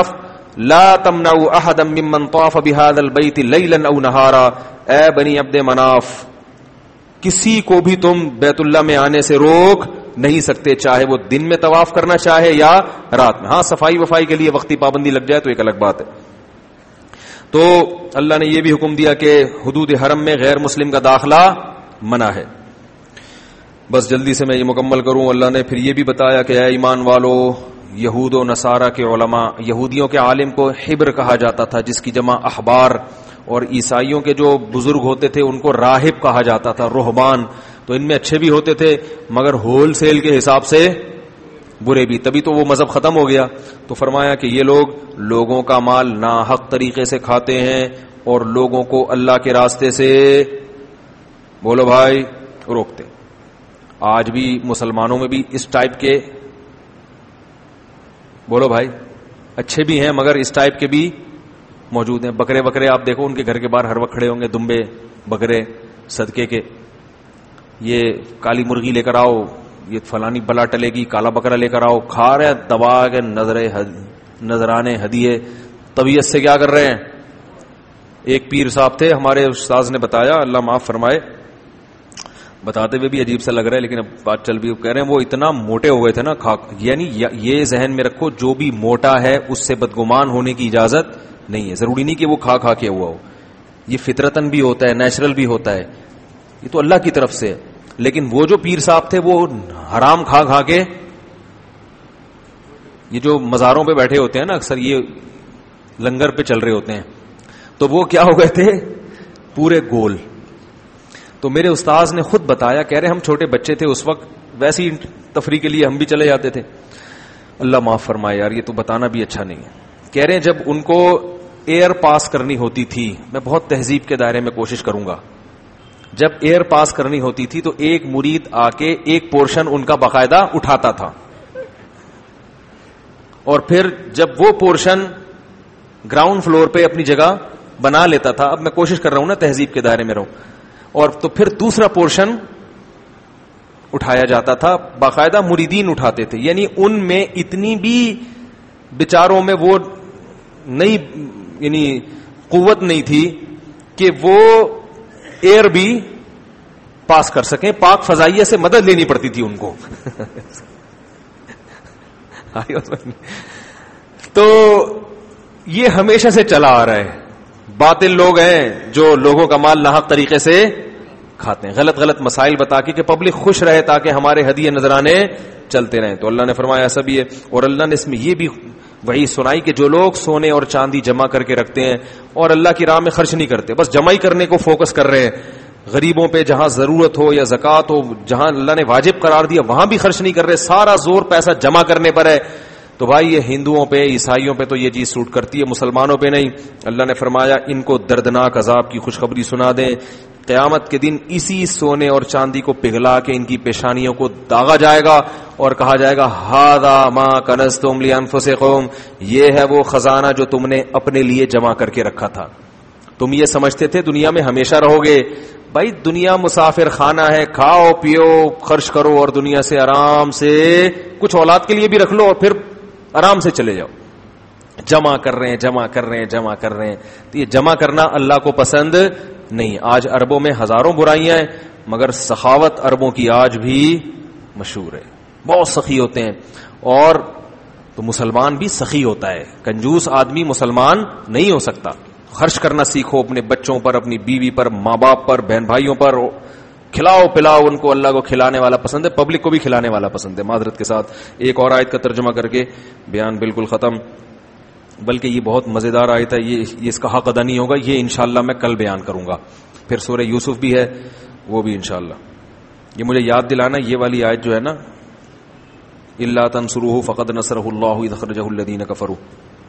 لا تمنعوا احدا ممن طاف بهذا البيت ليلا او نهارا، اے بنی عبد مناف کسی کو بھی تم بیت اللہ میں آنے سے روک نہیں سکتے، چاہے وہ دن میں طواف کرنا چاہے یا رات میں. ہاں صفائی وفائی کے لیے وقتی پابندی لگ جائے تو ایک الگ بات ہے. تو اللہ نے یہ بھی حکم دیا کہ حدود حرم میں غیر مسلم کا داخلہ منع ہے. بس جلدی سے میں یہ مکمل کروں. اللہ نے پھر یہ بھی بتایا کہ اے ایمان والو، یہود و نصارہ کے علماء، یہودیوں کے عالم کو حبر کہا جاتا تھا جس کی جمع احبار، اور عیسائیوں کے جو بزرگ ہوتے تھے ان کو راہب کہا جاتا تھا، رہبان. تو ان میں اچھے بھی ہوتے تھے مگر ہول سیل کے حساب سے برے بھی، تبھی تو وہ مذہب ختم ہو گیا. تو فرمایا کہ یہ لوگ لوگوں کا مال ناحق طریقے سے کھاتے ہیں اور لوگوں کو اللہ کے راستے سے بولو بھائی روکتے. آج بھی مسلمانوں میں بھی اس ٹائپ کے بولو بھائی اچھے بھی ہیں مگر اس ٹائپ کے بھی موجود ہیں. بکرے بکرے آپ دیکھو ان کے گھر کے باہر ہر وقت کھڑے ہوں گے، دمبے بکرے صدقے کے، یہ کالی مرغی لے کر آؤ، یہ فلانی بلا ٹلے گی، کالا بکرا لے کر آؤ، کھا رہے دبا کے نظرے نذرانے ہدیے. طبیعت سے کیا کر رہے ہیں. ایک پیر صاحب تھے ہمارے استاذ نے بتایا، اللہ معاف فرمائے، بتاتے ہوئے بھی عجیب سا لگ رہا ہے لیکن اب بات چل بھی، کہہ رہے ہیں وہ اتنا موٹے ہو گئے تھے نا کھا، یعنی یہ ذہن میں رکھو جو بھی موٹا ہے اس سے بدگمان ہونے کی اجازت نہیں ہے. ضروری نہیں کہ وہ کھا کھا کے ہوا ہو، یہ فطرتاً بھی ہوتا ہے، نیچرل بھی ہوتا ہے، یہ تو اللہ کی طرف سے. لیکن وہ جو پیر صاحب تھے وہ حرام کھا کھا کے، یہ جو مزاروں پہ بیٹھے ہوتے ہیں نا اکثر، یہ لنگر پہ چل رہے ہوتے ہیں، تو وہ کیا ہو گئے تھے پورے گول. تو میرے استاذ نے خود بتایا، کہہ رہے ہم چھوٹے بچے تھے اس وقت، ویسی تفریح کے لیے ہم بھی چلے جاتے تھے. اللہ معاف فرمائے یار، یہ تو بتانا بھی اچھا نہیں ہے. کہہ رہے ہیں جب ان کو ایئر پاس کرنی ہوتی تھی، میں بہت تہذیب کے دائرے میں کوشش کروں گا، جب ایئر پاس کرنی ہوتی تھی تو ایک مرید آ کے ایک پورشن ان کا باقاعدہ اٹھاتا تھا، اور پھر جب وہ پورشن گراؤنڈ فلور پہ اپنی جگہ بنا لیتا تھا، اب میں کوشش کر رہا ہوں نا تہذیب کے دائرے میں رہوں، اور تو پھر دوسرا پورشن اٹھایا جاتا تھا، باقاعدہ مریدین اٹھاتے تھے. یعنی ان میں اتنی بھی بیچاروں میں وہ نہیں، یعنی قوت نہیں تھی کہ وہ ایئر بھی پاس کر سکیں، پاک فضائیہ سے مدد لینی پڑتی تھی ان کو. تو یہ ہمیشہ سے چلا آ رہا ہے. باطل لوگ ہیں جو لوگوں کا مال ناحق طریقے سے کھاتے ہیں، غلط غلط مسائل بتا کے کہ پبلک خوش رہے تاکہ ہمارے ہدیے نذرانے چلتے رہیں. تو اللہ نے فرمایا ایسا بھی ہے. اور اللہ نے اس میں یہ بھی وہی سنائی کہ جو لوگ سونے اور چاندی جمع کر کے رکھتے ہیں اور اللہ کی راہ میں خرچ نہیں کرتے، بس جمع ہی کرنے کو فوکس کر رہے ہیں، غریبوں پہ جہاں ضرورت ہو یا زکوٰۃ ہو، جہاں اللہ نے واجب قرار دیا وہاں بھی خرچ نہیں کر رہے، سارا زور پیسہ جمع کرنے پر ہے، تو بھائی یہ ہندوؤں پہ عیسائیوں پہ تو یہ چیز سوٹ کرتی ہے، مسلمانوں پہ نہیں. اللہ نے فرمایا ان کو دردناک عذاب کی خوشخبری سنا دیں. قیامت کے دن اسی سونے اور چاندی کو پگھلا کے ان کی پیشانیوں کو داغا جائے گا اور کہا جائے گا ھذا ما کنزتم لانفسکم، یہ ہے وہ خزانہ جو تم نے اپنے لیے جمع کر کے رکھا تھا. تم یہ سمجھتے تھے دنیا میں ہمیشہ رہو گے، بھائی دنیا مسافر خانہ ہے، کھاؤ پیو خرچ کرو اور دنیا سے آرام سے کچھ اولاد کے لیے بھی رکھ لو اور پھر آرام سے چلے جاؤ. جمع کر رہے ہیں جمع کر رہے ہیں جمع کر رہے ہیں، تو یہ جمع کرنا اللہ کو پسند نہیں. آج عربوں میں ہزاروں برائیاں ہیں مگر سخاوت عربوں کی آج بھی مشہور ہے، بہت سخی ہوتے ہیں. اور تو مسلمان بھی سخی ہوتا ہے، کنجوس آدمی مسلمان نہیں ہو سکتا. خرچ کرنا سیکھو اپنے بچوں پر، اپنی بیوی پر، ماں باپ پر، بہن بھائیوں پر، کھلاؤ پلاؤ ان کو. اللہ کو کھلانے والا پسند ہے، پبلک کو بھی کھلانے والا پسند ہے. معذرت کے ساتھ ایک اور آیت کا ترجمہ کر کے بیان بالکل ختم، بلکہ یہ بہت مزیدار آیت ہے، یہ اس کا حق ادا نہیں ہوگا، یہ انشاءاللہ میں کل بیان کروں گا. پھر سورہ یوسف بھی ہے وہ بھی انشاءاللہ. یہ مجھے یاد دلانا، یہ والی آیت جو ہے نا الا تنصروه فقد نصره الله اذ اخرجه الذين كفروا.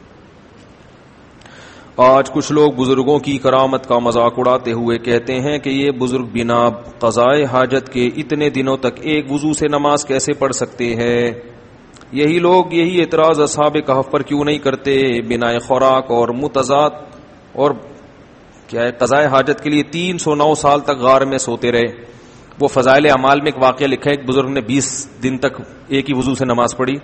آج کچھ لوگ بزرگوں کی کرامت کا مذاق اڑاتے ہوئے کہتے ہیں کہ یہ بزرگ بنا قضائے حاجت کے اتنے دنوں تک ایک وضو سے نماز کیسے پڑھ سکتے ہیں. یہی لوگ یہی اعتراض اصحاب کہف پر کیوں نہیں کرتے؟ بنا خوراک اور متضاد اور کیا ہے قضائے حاجت کے لیے تین سو نو سال تک غار میں سوتے رہے. وہ فضائل اعمال میں ایک واقعہ لکھا ہے، ایک بزرگ نے بیس دن تک ایک ہی وضو سے نماز پڑھی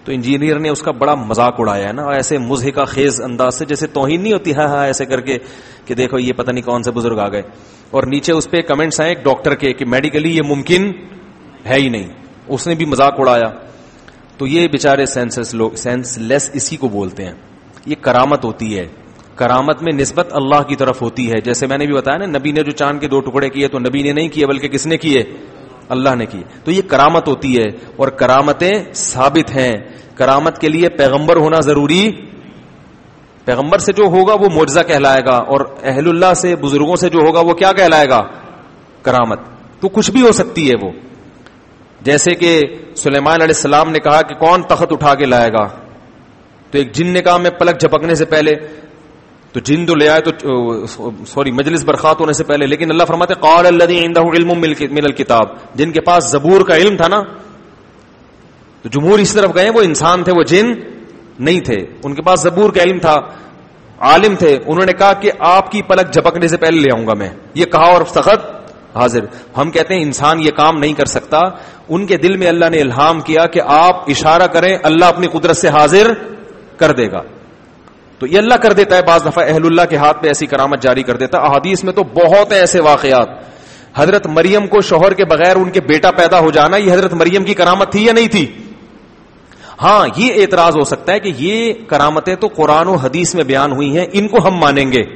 تو انجینئر نے اس کا بڑا مذاق اڑایا ہے نا, ایسے مضحکہ خیز انداز سے, جیسے توہین نہیں ہوتی ہاں ہاں ایسے کر کے کہ دیکھو یہ پتہ نہیں کون سے بزرگ آ گئے, اور نیچے اس پہ کمنٹس آئے ایک ڈاکٹر کے کہ میڈیکلی یہ ممکن ہے ہی نہیں, اس نے بھی مذاق اڑایا. تو یہ بیچارے سینسس لوگ, سینس لیس اسی کو بولتے ہیں. یہ کرامت ہوتی ہے, کرامت میں نسبت اللہ کی طرف ہوتی ہے. جیسے میں نے بھی بتایا نا, نبی نے جو چاند کے دو ٹکڑے کیے تو نبی نے نہیں کیے بلکہ کس نے کیے, اللہ نے کیے. تو یہ کرامت ہوتی ہے, اور کرامتیں ثابت ہیں. کرامت کے لیے پیغمبر ہونا ضروری, پیغمبر سے جو ہوگا وہ معجزہ کہلائے گا, اور اہل اللہ سے بزرگوں سے جو ہوگا وہ کیا کہلائے گا, کرامت. تو کچھ بھی ہو سکتی ہے وہ. جیسے کہ سلیمان علیہ السلام نے کہا کہ کون تخت اٹھا کے لائے گا, تو ایک جن نے کہا میں پلک جھپکنے سے پہلے, تو جن تو لے آئے تو سوری مجلس برخات ہونے سے پہلے. لیکن اللہ فرماتے قال الذی عنده علم من الکتاب, جن کے پاس زبور کا علم تھا نا, تو جمہور اس طرف گئے وہ انسان تھے, وہ جن نہیں تھے, ان کے پاس زبور کا علم تھا, عالم تھے. انہوں نے کہا کہ آپ کی پلک جھپکنے سے پہلے لے آؤں گا میں, یہ کہا اور تخت حاضر. ہم کہتے ہیں انسان یہ کام نہیں کر سکتا, ان کے دل میں اللہ نے الہام کیا کہ آپ اشارہ کریں, اللہ اپنی قدرت سے حاضر کر دے گا. تو یہ اللہ کر دیتا ہے, بعض دفعہ اہل اللہ کے ہاتھ پہ ایسی کرامت جاری کر دیتا. احادیث میں تو بہت ہیں ایسے واقعات. حضرت مریم کو شوہر کے بغیر ان کے بیٹا پیدا ہو جانا, یہ حضرت مریم کی کرامت تھی یا نہیں تھی؟ ہاں, یہ اعتراض ہو سکتا ہے کہ یہ کرامتیں تو قرآن و حدیث میں بیان ہوئی ہیں, ان کو ہم مانیں گے,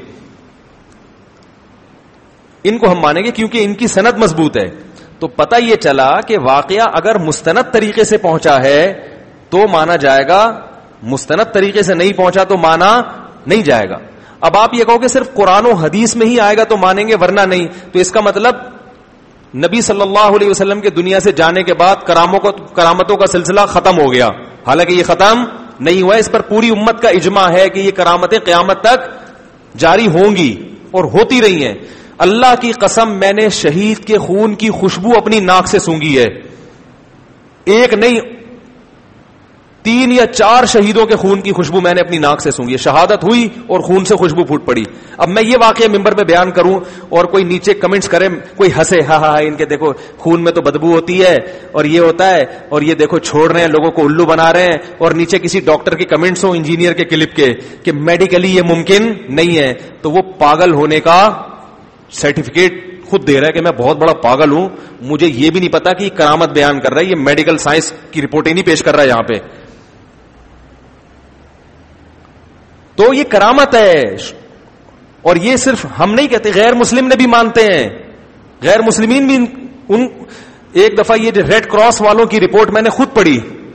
ان کو ہم مانیں گے کیونکہ ان کی سند مضبوط ہے. تو پتہ یہ چلا کہ واقعہ اگر مستند طریقے سے پہنچا ہے تو مانا جائے گا, مستند طریقے سے نہیں پہنچا تو مانا نہیں جائے گا. اب آپ یہ کہو کہ صرف قرآن و حدیث میں ہی آئے گا تو مانیں گے ورنہ نہیں, تو اس کا مطلب نبی صلی اللہ علیہ وسلم کے دنیا سے جانے کے بعد کراموں کو کرامتوں کا سلسلہ ختم ہو گیا. حالانکہ یہ ختم نہیں ہوا, اس پر پوری امت کا اجماع ہے کہ یہ کرامتیں قیامت تک جاری ہوں گی اور ہوتی رہی ہیں. اللہ کی قسم, میں نے شہید کے خون کی خوشبو اپنی ناک سے سونگھی ہے, ایک نہیں تین یا چار شہیدوں کے خون کی خوشبو میں نے اپنی ناک سے سونگھی ہے. شہادت ہوئی اور خون سے خوشبو پھوٹ پڑی. اب میں یہ واقعہ ممبر پہ بیان کروں اور کوئی نیچے کمنٹس کرے, کوئی ہنسے, ہاں ہاں ان کے دیکھو خون میں تو بدبو ہوتی ہے اور یہ ہوتا ہے, اور یہ دیکھو چھوڑ رہے ہیں لوگوں کو الو بنا رہے ہیں, اور نیچے کسی ڈاکٹر کے کمنٹس ہوں, انجینئر کے کلپ کے کہ میڈیکلی یہ ممکن نہیں ہے, تو وہ پاگل ہونے کا سرٹیفکیٹ خود دے رہا ہے کہ میں بہت بڑا پاگل ہوں, مجھے یہ بھی نہیں پتا کہ کرامت بیان کر رہا ہے, یہ میڈیکل سائنس کی رپورٹ ہی نہیں پیش کر رہا ہے یہاں پہ. تو یہ کرامت ہے, اور یہ صرف ہم نہیں کہتے, غیر مسلم نے بھی مانتے ہیں, غیر مسلمین بھی. ان ایک دفعہ یہ ریڈ کراس والوں کی رپورٹ میں نے خود پڑھی,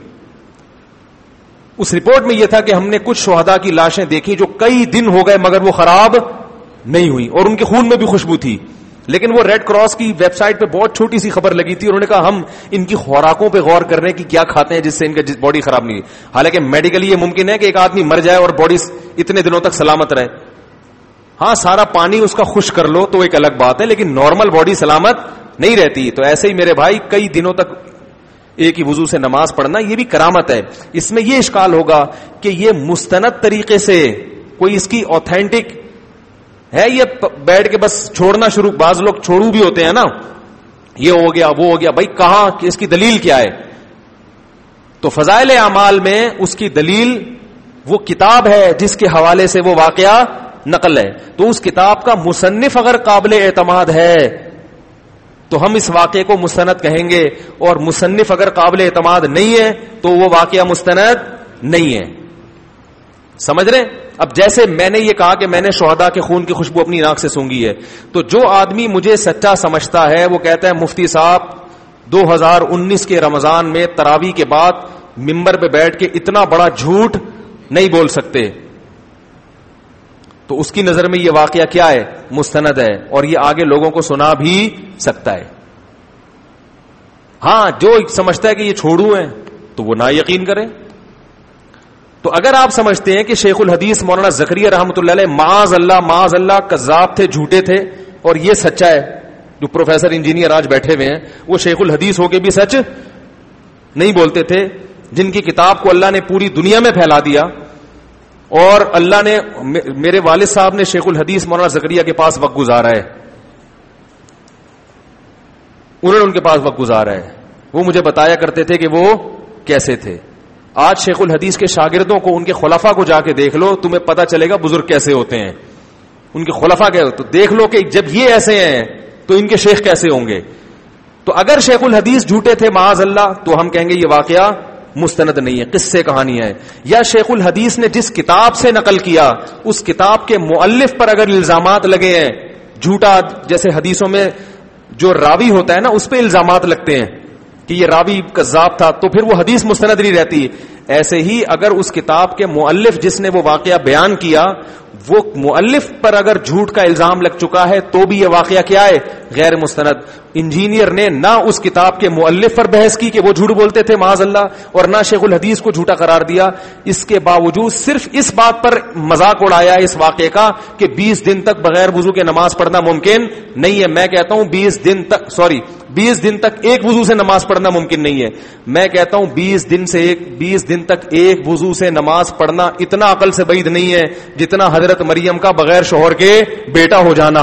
اس رپورٹ میں یہ تھا کہ ہم نے کچھ شہداء کی لاشیں دیکھی جو کئی دن ہو گئے مگر وہ خراب نہیں ہوئی, اور ان کے خون میں بھی خوشبو تھی. لیکن وہ ریڈ کراس کی ویب سائٹ پہ بہت چھوٹی سی خبر لگی تھی, انہوں نے کہا ہم ان کی خوراکوں پہ غور کر رہے ہیں کہ کیا کھاتے ہیں جس سے ان کا باڈی خراب نہیں. حالانکہ میڈیکلی یہ ممکن ہے کہ ایک آدمی مر جائے اور باڈی اتنے دنوں تک سلامت رہے. ہاں, سارا پانی اس کا خشک کر لو تو ایک الگ بات ہے, لیکن نارمل باڈی سلامت نہیں رہتی. تو ایسے ہی میرے بھائی کئی دنوں تک ایک ہی وضو سے نماز پڑھنا, یہ بھی کرامت ہے. اس میں یہ اشکال ہوگا کہ یہ مستند طریقے سے کوئی اس کی اوتھینٹک ہے, یہ بیٹھ کے بس چھوڑنا شروع, بعض لوگ چھوڑو بھی ہوتے ہیں نا, یہ ہو گیا وہ ہو گیا, بھائی کہاں کہ اس کی دلیل کیا ہے؟ تو فضائل اعمال میں اس کی دلیل وہ کتاب ہے جس کے حوالے سے وہ واقعہ نقل ہے. تو اس کتاب کا مصنف اگر قابل اعتماد ہے تو ہم اس واقعے کو مستند کہیں گے, اور مصنف اگر قابل اعتماد نہیں ہے تو وہ واقعہ مستند نہیں ہے. سمجھ رہے؟ اب جیسے میں نے یہ کہا کہ میں نے شہداء کے خون کی خوشبو اپنی ناک سے سونگھی ہے, تو جو آدمی مجھے سچا سمجھتا ہے وہ کہتا ہے مفتی صاحب دو ہزار انیس کے رمضان میں تراویح کے بعد ممبر پہ بیٹھ کے اتنا بڑا جھوٹ نہیں بول سکتے. تو اس کی نظر میں یہ واقعہ کیا ہے؟ مستند ہے, اور یہ آگے لوگوں کو سنا بھی سکتا ہے. ہاں, جو سمجھتا ہے کہ یہ چھوڑو ہیں تو وہ نا یقین کرے. تو اگر آپ سمجھتے ہیں کہ شیخ الحدیث مولانا زکریا رحمۃ اللہ علیہ معاذ اللہ معاذ اللہ کذاب تھے, جھوٹے تھے, اور یہ سچا ہے, جو پروفیسر انجینئر آج بیٹھے ہوئے ہیں وہ شیخ الحدیث ہو کے بھی سچ نہیں بولتے تھے, جن کی کتاب کو اللہ نے پوری دنیا میں پھیلا دیا, اور اللہ نے میرے والد صاحب نے شیخ الحدیث مولانا زکریا کے پاس وقت گزارا ہے, انہوں نے ان کے پاس وقت گزارا ہے, وہ مجھے بتایا کرتے تھے کہ وہ کیسے تھے. آج شیخ الحدیث کے شاگردوں کو، ان کے خلفاء کو جا کے دیکھ لو، تمہیں پتہ چلے گا بزرگ کیسے ہوتے ہیں، ان کے خلفاء کیا ہوتے، تو دیکھ لو کہ جب یہ ایسے ہیں تو ان کے شیخ کیسے ہوں گے. تو اگر شیخ الحدیث جھوٹے تھے معاذ اللہ تو ہم کہیں گے یہ واقعہ مستند نہیں ہے، قصے کہانی ہے. یا شیخ الحدیث نے جس کتاب سے نقل کیا اس کتاب کے مؤلف پر اگر الزامات لگے ہیں جھوٹا، جیسے حدیثوں میں جو راوی ہوتا ہے نا اس پہ الزامات لگتے ہیں کہ یہ راوی کذاب تھا، تو پھر وہ حدیث مستند نہیں رہتی. ایسے ہی اگر اس کتاب کے مؤلف جس نے وہ واقعہ بیان کیا وہ مؤلف پر اگر جھوٹ کا الزام لگ چکا ہے تو بھی یہ واقعہ کیا ہے؟ غیر مستند. انجینئر نے نہ اس کتاب کے مؤلف پر بحث کی کہ وہ جھوٹ بولتے تھے معاذ اللہ، اور نہ شیخ الحدیث کو جھوٹا قرار دیا. اس کے باوجود صرف اس بات پر مذاق اڑایا اس واقعے کا کہ بیس دن تک بغیر وضو کے نماز پڑھنا ممکن نہیں ہے. میں کہتا ہوں بیس دن تک سوری بیس دن تک ایک وضو سے نماز پڑھنا ممکن نہیں ہے. میں کہتا ہوں بیس دن سے ایک بیس دن تک ایک وضو سے نماز پڑھنا اتنا عقل سے بعید نہیں ہے جتنا حضرت مریم کا بغیر شوہر کے بیٹا ہو جانا.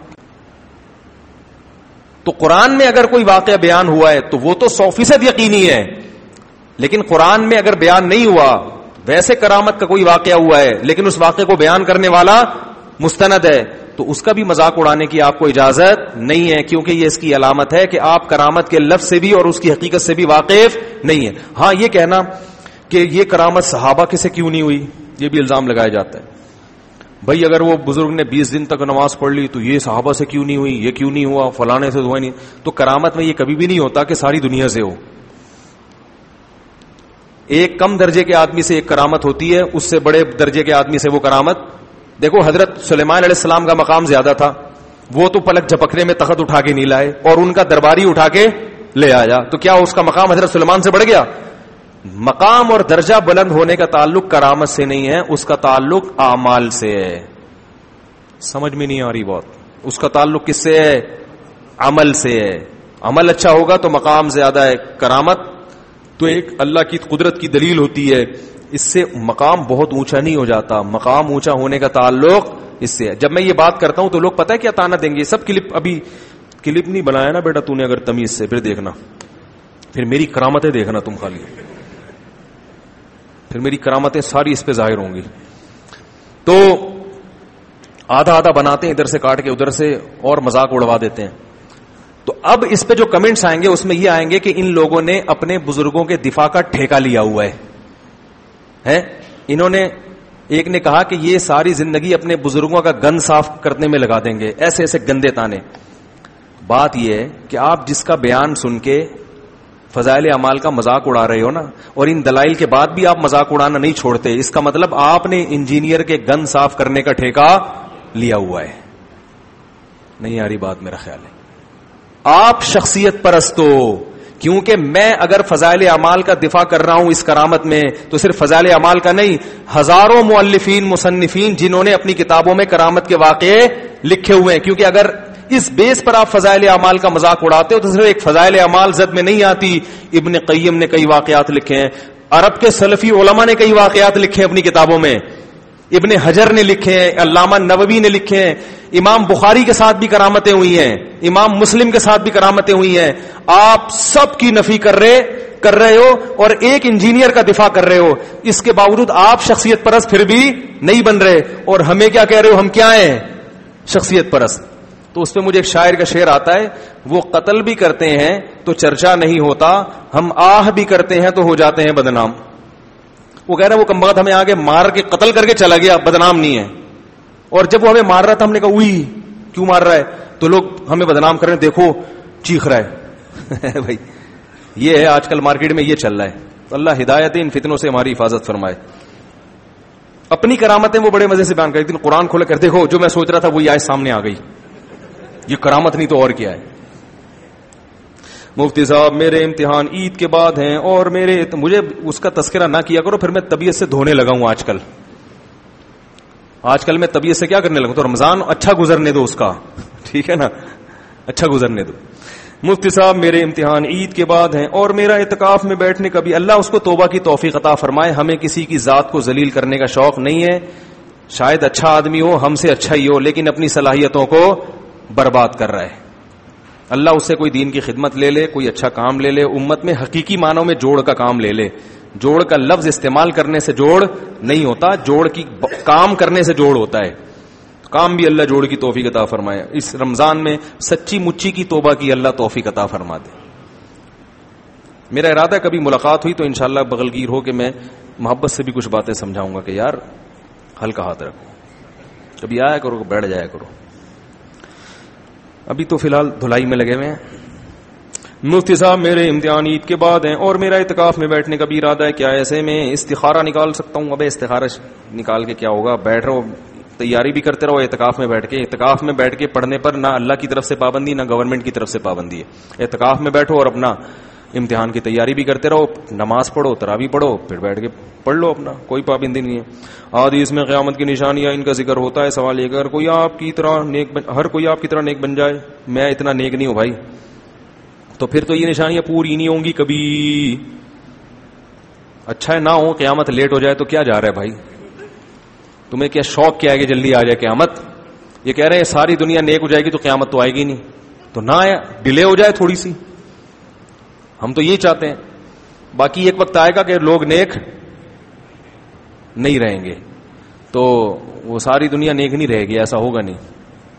تو قرآن میں اگر کوئی واقعہ بیان ہوا ہے تو وہ تو سو فیصد یقینی ہے، لیکن قرآن میں اگر بیان نہیں ہوا، ویسے کرامت کا کوئی واقعہ ہوا ہے لیکن اس واقعے کو بیان کرنے والا مستند ہے، تو اس کا بھی مذاق اڑانے کی آپ کو اجازت نہیں ہے، کیونکہ یہ اس کی علامت ہے کہ آپ کرامت کے لفظ سے بھی اور اس کی حقیقت سے بھی واقف نہیں ہے. ہاں یہ کہنا کہ یہ کرامت صحابہ کے سے کیوں نہیں ہوئی، یہ بھی الزام لگایا جاتا ہے. بھائی اگر وہ بزرگ نے بیس دن تک نماز پڑھ لی تو یہ صحابہ سے کیوں نہیں ہوئی، یہ کیوں نہیں ہوا، فلانے سے ہوا نہیں. تو کرامت میں یہ کبھی بھی نہیں ہوتا کہ ساری دنیا سے ہو. ایک کم درجے کے آدمی سے ایک کرامت ہوتی ہے، اس سے بڑے درجے کے آدمی سے وہ کرامت. دیکھو حضرت سلیمان علیہ السلام کا مقام زیادہ تھا، وہ تو پلک جھپکنے میں تخت اٹھا کے نہیں لائے اور ان کا درباری اٹھا کے لے آیا، تو کیا اس کا مقام حضرت سلیمان سے بڑھ گیا؟ مقام اور درجہ بلند ہونے کا تعلق کرامت سے نہیں ہے، اس کا تعلق اعمال سے ہے. سمجھ میں نہیں آ رہی بات؟ اس کا تعلق کس سے ہے؟ عمل سے ہے. عمل اچھا ہوگا تو مقام زیادہ ہے. کرامت تو ایک اللہ کی قدرت کی دلیل ہوتی ہے، اس سے مقام بہت اونچا نہیں ہو جاتا. مقام اونچا ہونے کا تعلق اس سے ہے. جب میں یہ بات کرتا ہوں تو لوگ پتہ ہے کیا تانا دیں گے؟ سب کلپ ابھی کلپ نہیں بنایا نا بیٹا تو نے، اگر تمیز سے پھر دیکھنا، پھر میری کرامتیں دیکھنا تم خالی، پھر میری کرامتیں ساری اس پہ ظاہر ہوں گی. تو آدھا آدھا بناتے ہیں ادھر سے کاٹ کے ادھر سے اور مذاق اڑوا دیتے ہیں. تو اب اس پہ جو کمنٹس آئیں گے اس میں یہ آئیں گے کہ ان لوگوں نے اپنے بزرگوں کے دفاع کا ٹھیکہ لیا ہوا ہے ہیں. انہوں نے ایک نے کہا کہ یہ ساری زندگی اپنے بزرگوں کا گند صاف کرنے میں لگا دیں گے، ایسے ایسے گندے تانے. بات یہ ہے کہ آپ جس کا بیان سن کے فضائل اعمال کا مذاق اڑا رہے ہو نا، اور ان دلائل کے بعد بھی آپ مذاق اڑانا نہیں چھوڑتے، اس کا مطلب آپ نے انجینئر کے گند صاف کرنے کا ٹھیکہ لیا ہوا ہے. نہیں آ رہی بات؟ میرا خیال ہے آپ شخصیت پرست ہو، کیونکہ میں اگر فضائل اعمال کا دفاع کر رہا ہوں اس کرامت میں تو صرف فضائل اعمال کا نہیں، ہزاروں مؤلفین مصنفین جنہوں نے اپنی کتابوں میں کرامت کے واقعے لکھے ہوئے ہیں. کیونکہ اگر اس بیس پر آپ فضائل اعمال کا مذاق اڑاتے ہو تو صرف ایک فضائل اعمال زد میں نہیں آتی. ابن قیم نے کئی واقعات لکھے ہیں، عرب کے سلفی علماء نے کئی واقعات لکھے ہیں اپنی کتابوں میں، ابن حجر نے لکھے ہیں، علامہ نووی نے لکھے ہیں. امام بخاری کے ساتھ بھی کرامتیں ہوئی ہیں، امام مسلم کے ساتھ بھی کرامتیں ہوئی ہیں. آپ سب کی نفی کر رہے کر رہے ہو اور ایک انجینئر کا دفاع کر رہے ہو. اس کے باوجود آپ شخصیت پرست پھر بھی نہیں بن رہے، اور ہمیں کیا کہہ رہے ہو؟ ہم کیا ہیں؟ شخصیت پرست. تو اس پہ مجھے ایک شاعر کا شعر آتا ہے، وہ قتل بھی کرتے ہیں تو چرچا نہیں ہوتا، ہم آہ بھی کرتے ہیں تو ہو جاتے ہیں بدنام. وہ کہہ رہا ہے وہ کمبخت ہمیں آگے مار کے قتل کر کے چلا گیا، بدنام نہیں ہے. اور جب وہ ہمیں مار رہا تھا ہم نے کہا اوئی کیوں مار رہا ہے، تو لوگ ہمیں بدنام کر رہے ہیں، دیکھو چیخ رہا ہے. بھائی یہ ہے آج کل مارکیٹ میں یہ چل رہا ہے. اللہ ہدایت ان فتنوں سے ہماری حفاظت فرمائے. اپنی کرامتیں وہ بڑے مزے سے بیان کر دن قرآن کھولے کر دیکھو جو میں سوچ رہا تھا وہی آئے سامنے آ گئی. یہ کرامت نہیں تو اور کیا ہے. مفتی صاحب میرے امتحان عید کے بعد ہیں اور میرے مجھے اس کا تذکرہ نہ کیا کرو، پھر میں طبیعت سے دھونے لگا ہوں. آج کل آج کل میں طبیعت سے کیا کرنے لگا، تو رمضان اچھا گزرنے دو اس کا، ٹھیک ہے نا، اچھا گزرنے دو. مفتی صاحب میرے امتحان عید کے بعد ہیں اور میرا اعتکاف میں بیٹھنے کا بھی اللہ اس کو توبہ کی توفیق عطا فرمائے. ہمیں کسی کی ذات کو ذلیل کرنے کا شوق نہیں ہے، شاید اچھا آدمی ہو، ہم سے اچھا ہی ہو، لیکن اپنی صلاحیتوں کو برباد کر رہا ہے. اللہ اس سے کوئی دین کی خدمت لے لے، کوئی اچھا کام لے لے، امت میں حقیقی معنوں میں جوڑ کا کام لے لے. جوڑ کا لفظ استعمال کرنے سے جوڑ نہیں ہوتا, جوڑ کی کام کرنے سے جوڑ ہوتا ہے. کام بھی اللہ جوڑ کی توفیق عطا فرمائے. اس رمضان میں سچی مچی کی توبہ کی اللہ توفیق عطا فرما دے. میرا ارادہ ہے کبھی ملاقات ہوئی تو انشاءاللہ بغلگیر ہو کہ میں محبت سے بھی کچھ باتیں سمجھاؤں گا کہ یار ہلکا ہاتھ رکھو, کبھی آیا کرو بیٹھ جایا کرو. ابھی تو فی الحال دھلائی میں لگے ہوئے ہیں. مفتی صاحب میرے امتحان عید کے بعد ہیں اور میرا اعتکاف میں بیٹھنے کا بھی ارادہ ہے, کیا ایسے میں استخارہ نکال سکتا ہوں؟ ابے استخارہ نکال کے کیا ہوگا, بیٹھ رہو تیاری بھی کرتے رہو اعتکاف میں بیٹھ کے. اعتکاف میں بیٹھ کے پڑھنے پر نہ اللہ کی طرف سے پابندی نہ گورنمنٹ کی طرف سے پابندی ہے. اعتکاف میں بیٹھو اور اپنا امتحان کی تیاری بھی کرتے رہو, نماز پڑھو تراویح پڑھو پھر بیٹھ کے پڑھ لو, اپنا کوئی پابندی نہیں ہے. حدیث میں قیامت کی نشانیاں ان کا ذکر ہوتا ہے. سوال یہ اگر کوئی آپ کی طرح نیک بن, ہر کوئی آپ کی طرح نیک بن جائے, میں اتنا نیک نہیں ہوں بھائی, تو پھر تو یہ نشانیاں پوری نہیں ہوں گی کبھی. اچھا ہے نہ ہو, قیامت لیٹ ہو جائے تو کیا جا رہا ہے بھائی, تمہیں کیا شوق کیا ہے کہ جلدی آ جائے قیامت؟ یہ کہہ رہے ہیں ساری دنیا نیک ہو جائے گی تو قیامت تو آئے گی نہیں, تو نہ آیا ڈیلے ہو جائے تھوڑی سی, ہم تو یہی چاہتے ہیں. باقی ایک وقت آئے گا کہ لوگ نیک نہیں رہیں گے تو وہ ساری دنیا نیک نہیں رہے گی, ایسا ہوگا نہیں.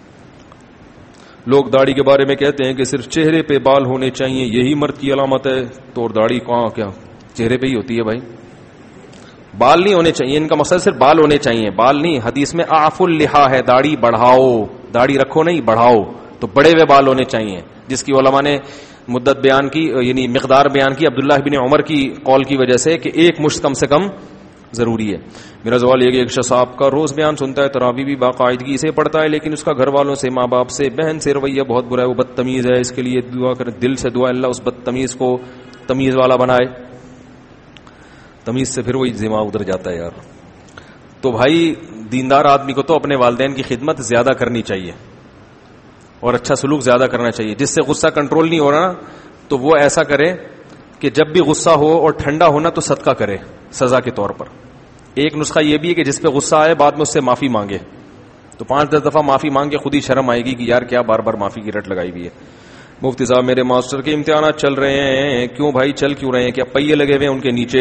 لوگ داڑھی کے بارے میں کہتے ہیں کہ صرف چہرے پہ بال ہونے چاہیے, یہی مرد کی علامت ہے, تو داڑھی کہاں کیا چہرے پہ ہی ہوتی ہے بھائی, بال نہیں ہونے چاہیے. ان کا مقصد صرف بال ہونے چاہیے, بال نہیں. حدیث میں اعف اللحا ہے, داڑھی بڑھاؤ, داڑھی رکھو نہیں بڑھاؤ, تو بڑے ہوئے بال ہونے چاہیے, جس کی علماء نے مدت بیان کی, یعنی مقدار بیان کی عبداللہ بن عمر کی قول کی وجہ سے کہ ایک مشت کم سے کم ضروری ہے. میرا سوال یہ کہ ایک شخص آپ کا روز بیان سنتا ہے, تراویح بھی باقاعدگی سے پڑھتا ہے, لیکن اس کا گھر والوں سے, ماں باپ سے, بہن سے رویہ بہت برا ہے, وہ بدتمیز ہے, اس کے لیے دعا کریں, دل سے دعا اللہ اس بدتمیز کو تمیز والا بنائے. تمیز سے پھر وہی دماغ ادھر جاتا ہے یار. تو بھائی دیندار آدمی کو تو اپنے والدین کی خدمت زیادہ کرنی چاہیے اور اچھا سلوک زیادہ کرنا چاہیے. جس سے غصہ کنٹرول نہیں ہو رہا نا, تو وہ ایسا کرے کہ جب بھی غصہ ہو اور ٹھنڈا ہونا تو صدقہ کرے سزا کے طور پر. ایک نسخہ یہ بھی ہے کہ جس پہ غصہ آئے بعد میں اس سے معافی مانگے, تو پانچ دس دفعہ معافی مانگ کے خود ہی شرم آئے گی کہ یار کیا بار بار معافی کی رٹ لگائی ہوئی ہے. مفتی صاحب میرے ماسٹر کے امتحانات چل رہے ہیں, کیوں بھائی چل کیوں رہے ہیں؟ کیا پہیے لگے ہوئے ہیں ان کے نیچے؟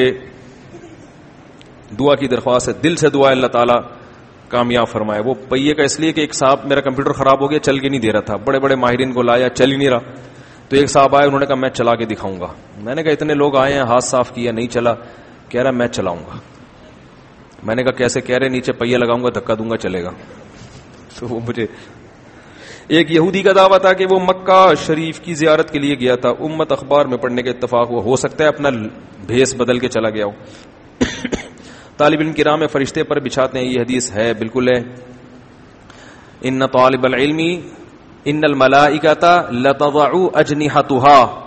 دعا کی درخواست ہے, دل سے دعا اللہ تعالیٰ کامیاب فرمائے. وہ پہیے کا اس لیے کہ ایک صاحب میرا کمپیوٹر خراب ہو گیا, چل کے نہیں دے رہا تھا, بڑے بڑے ماہرین کو لایا, چل ہی نہیں رہا. تو ایک صاحب آئے, انہوں نے کہا میں چلا کے دکھاؤں گا. میں نے کہا اتنے لوگ آئے ہیں, ہاتھ صاف کیا نہیں چلا, کہہ رہا میں چلاؤں گا. میں نے کہا کیسے؟ کہہ رہے نیچے پہیہ لگاؤں گا, دھکا دوں گا, چلے گا. تو وہ مجھے ایک یہودی کا دعویٰ تھا کہ وہ مکہ شریف کی زیارت کے لیے گیا تھا, امت اخبار میں پڑھنے کے اتفاق ہوا, ہو سکتا ہے اپنا بھیس بدل کے چلا گیا ہو. طالب علم کرام میں فرشتے پر بچھاتے ہیں, یہ حدیث ہے؟ بالکل ہے. ان طالب العلم ان الملائکۃ لتضع اجنحتها,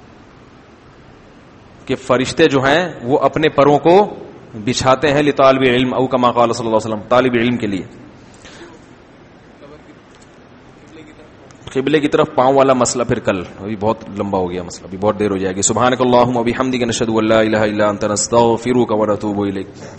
کہ فرشتے جو ہیں وہ اپنے پروں کو بچھاتے ہیں لطالب علم, او کما قال صلی اللہ علیہ وسلم, طالب علم کے لیے. قبلے کی طرف پاؤں والا مسئلہ پھر کل, ابھی بہت لمبا ہو گیا مسئلہ, ابھی بہت دیر ہو جائے گی. سبحانک اللہم و بحمدک نشہد ان لا الہ الا انت نستغفرک و نتوب الیک.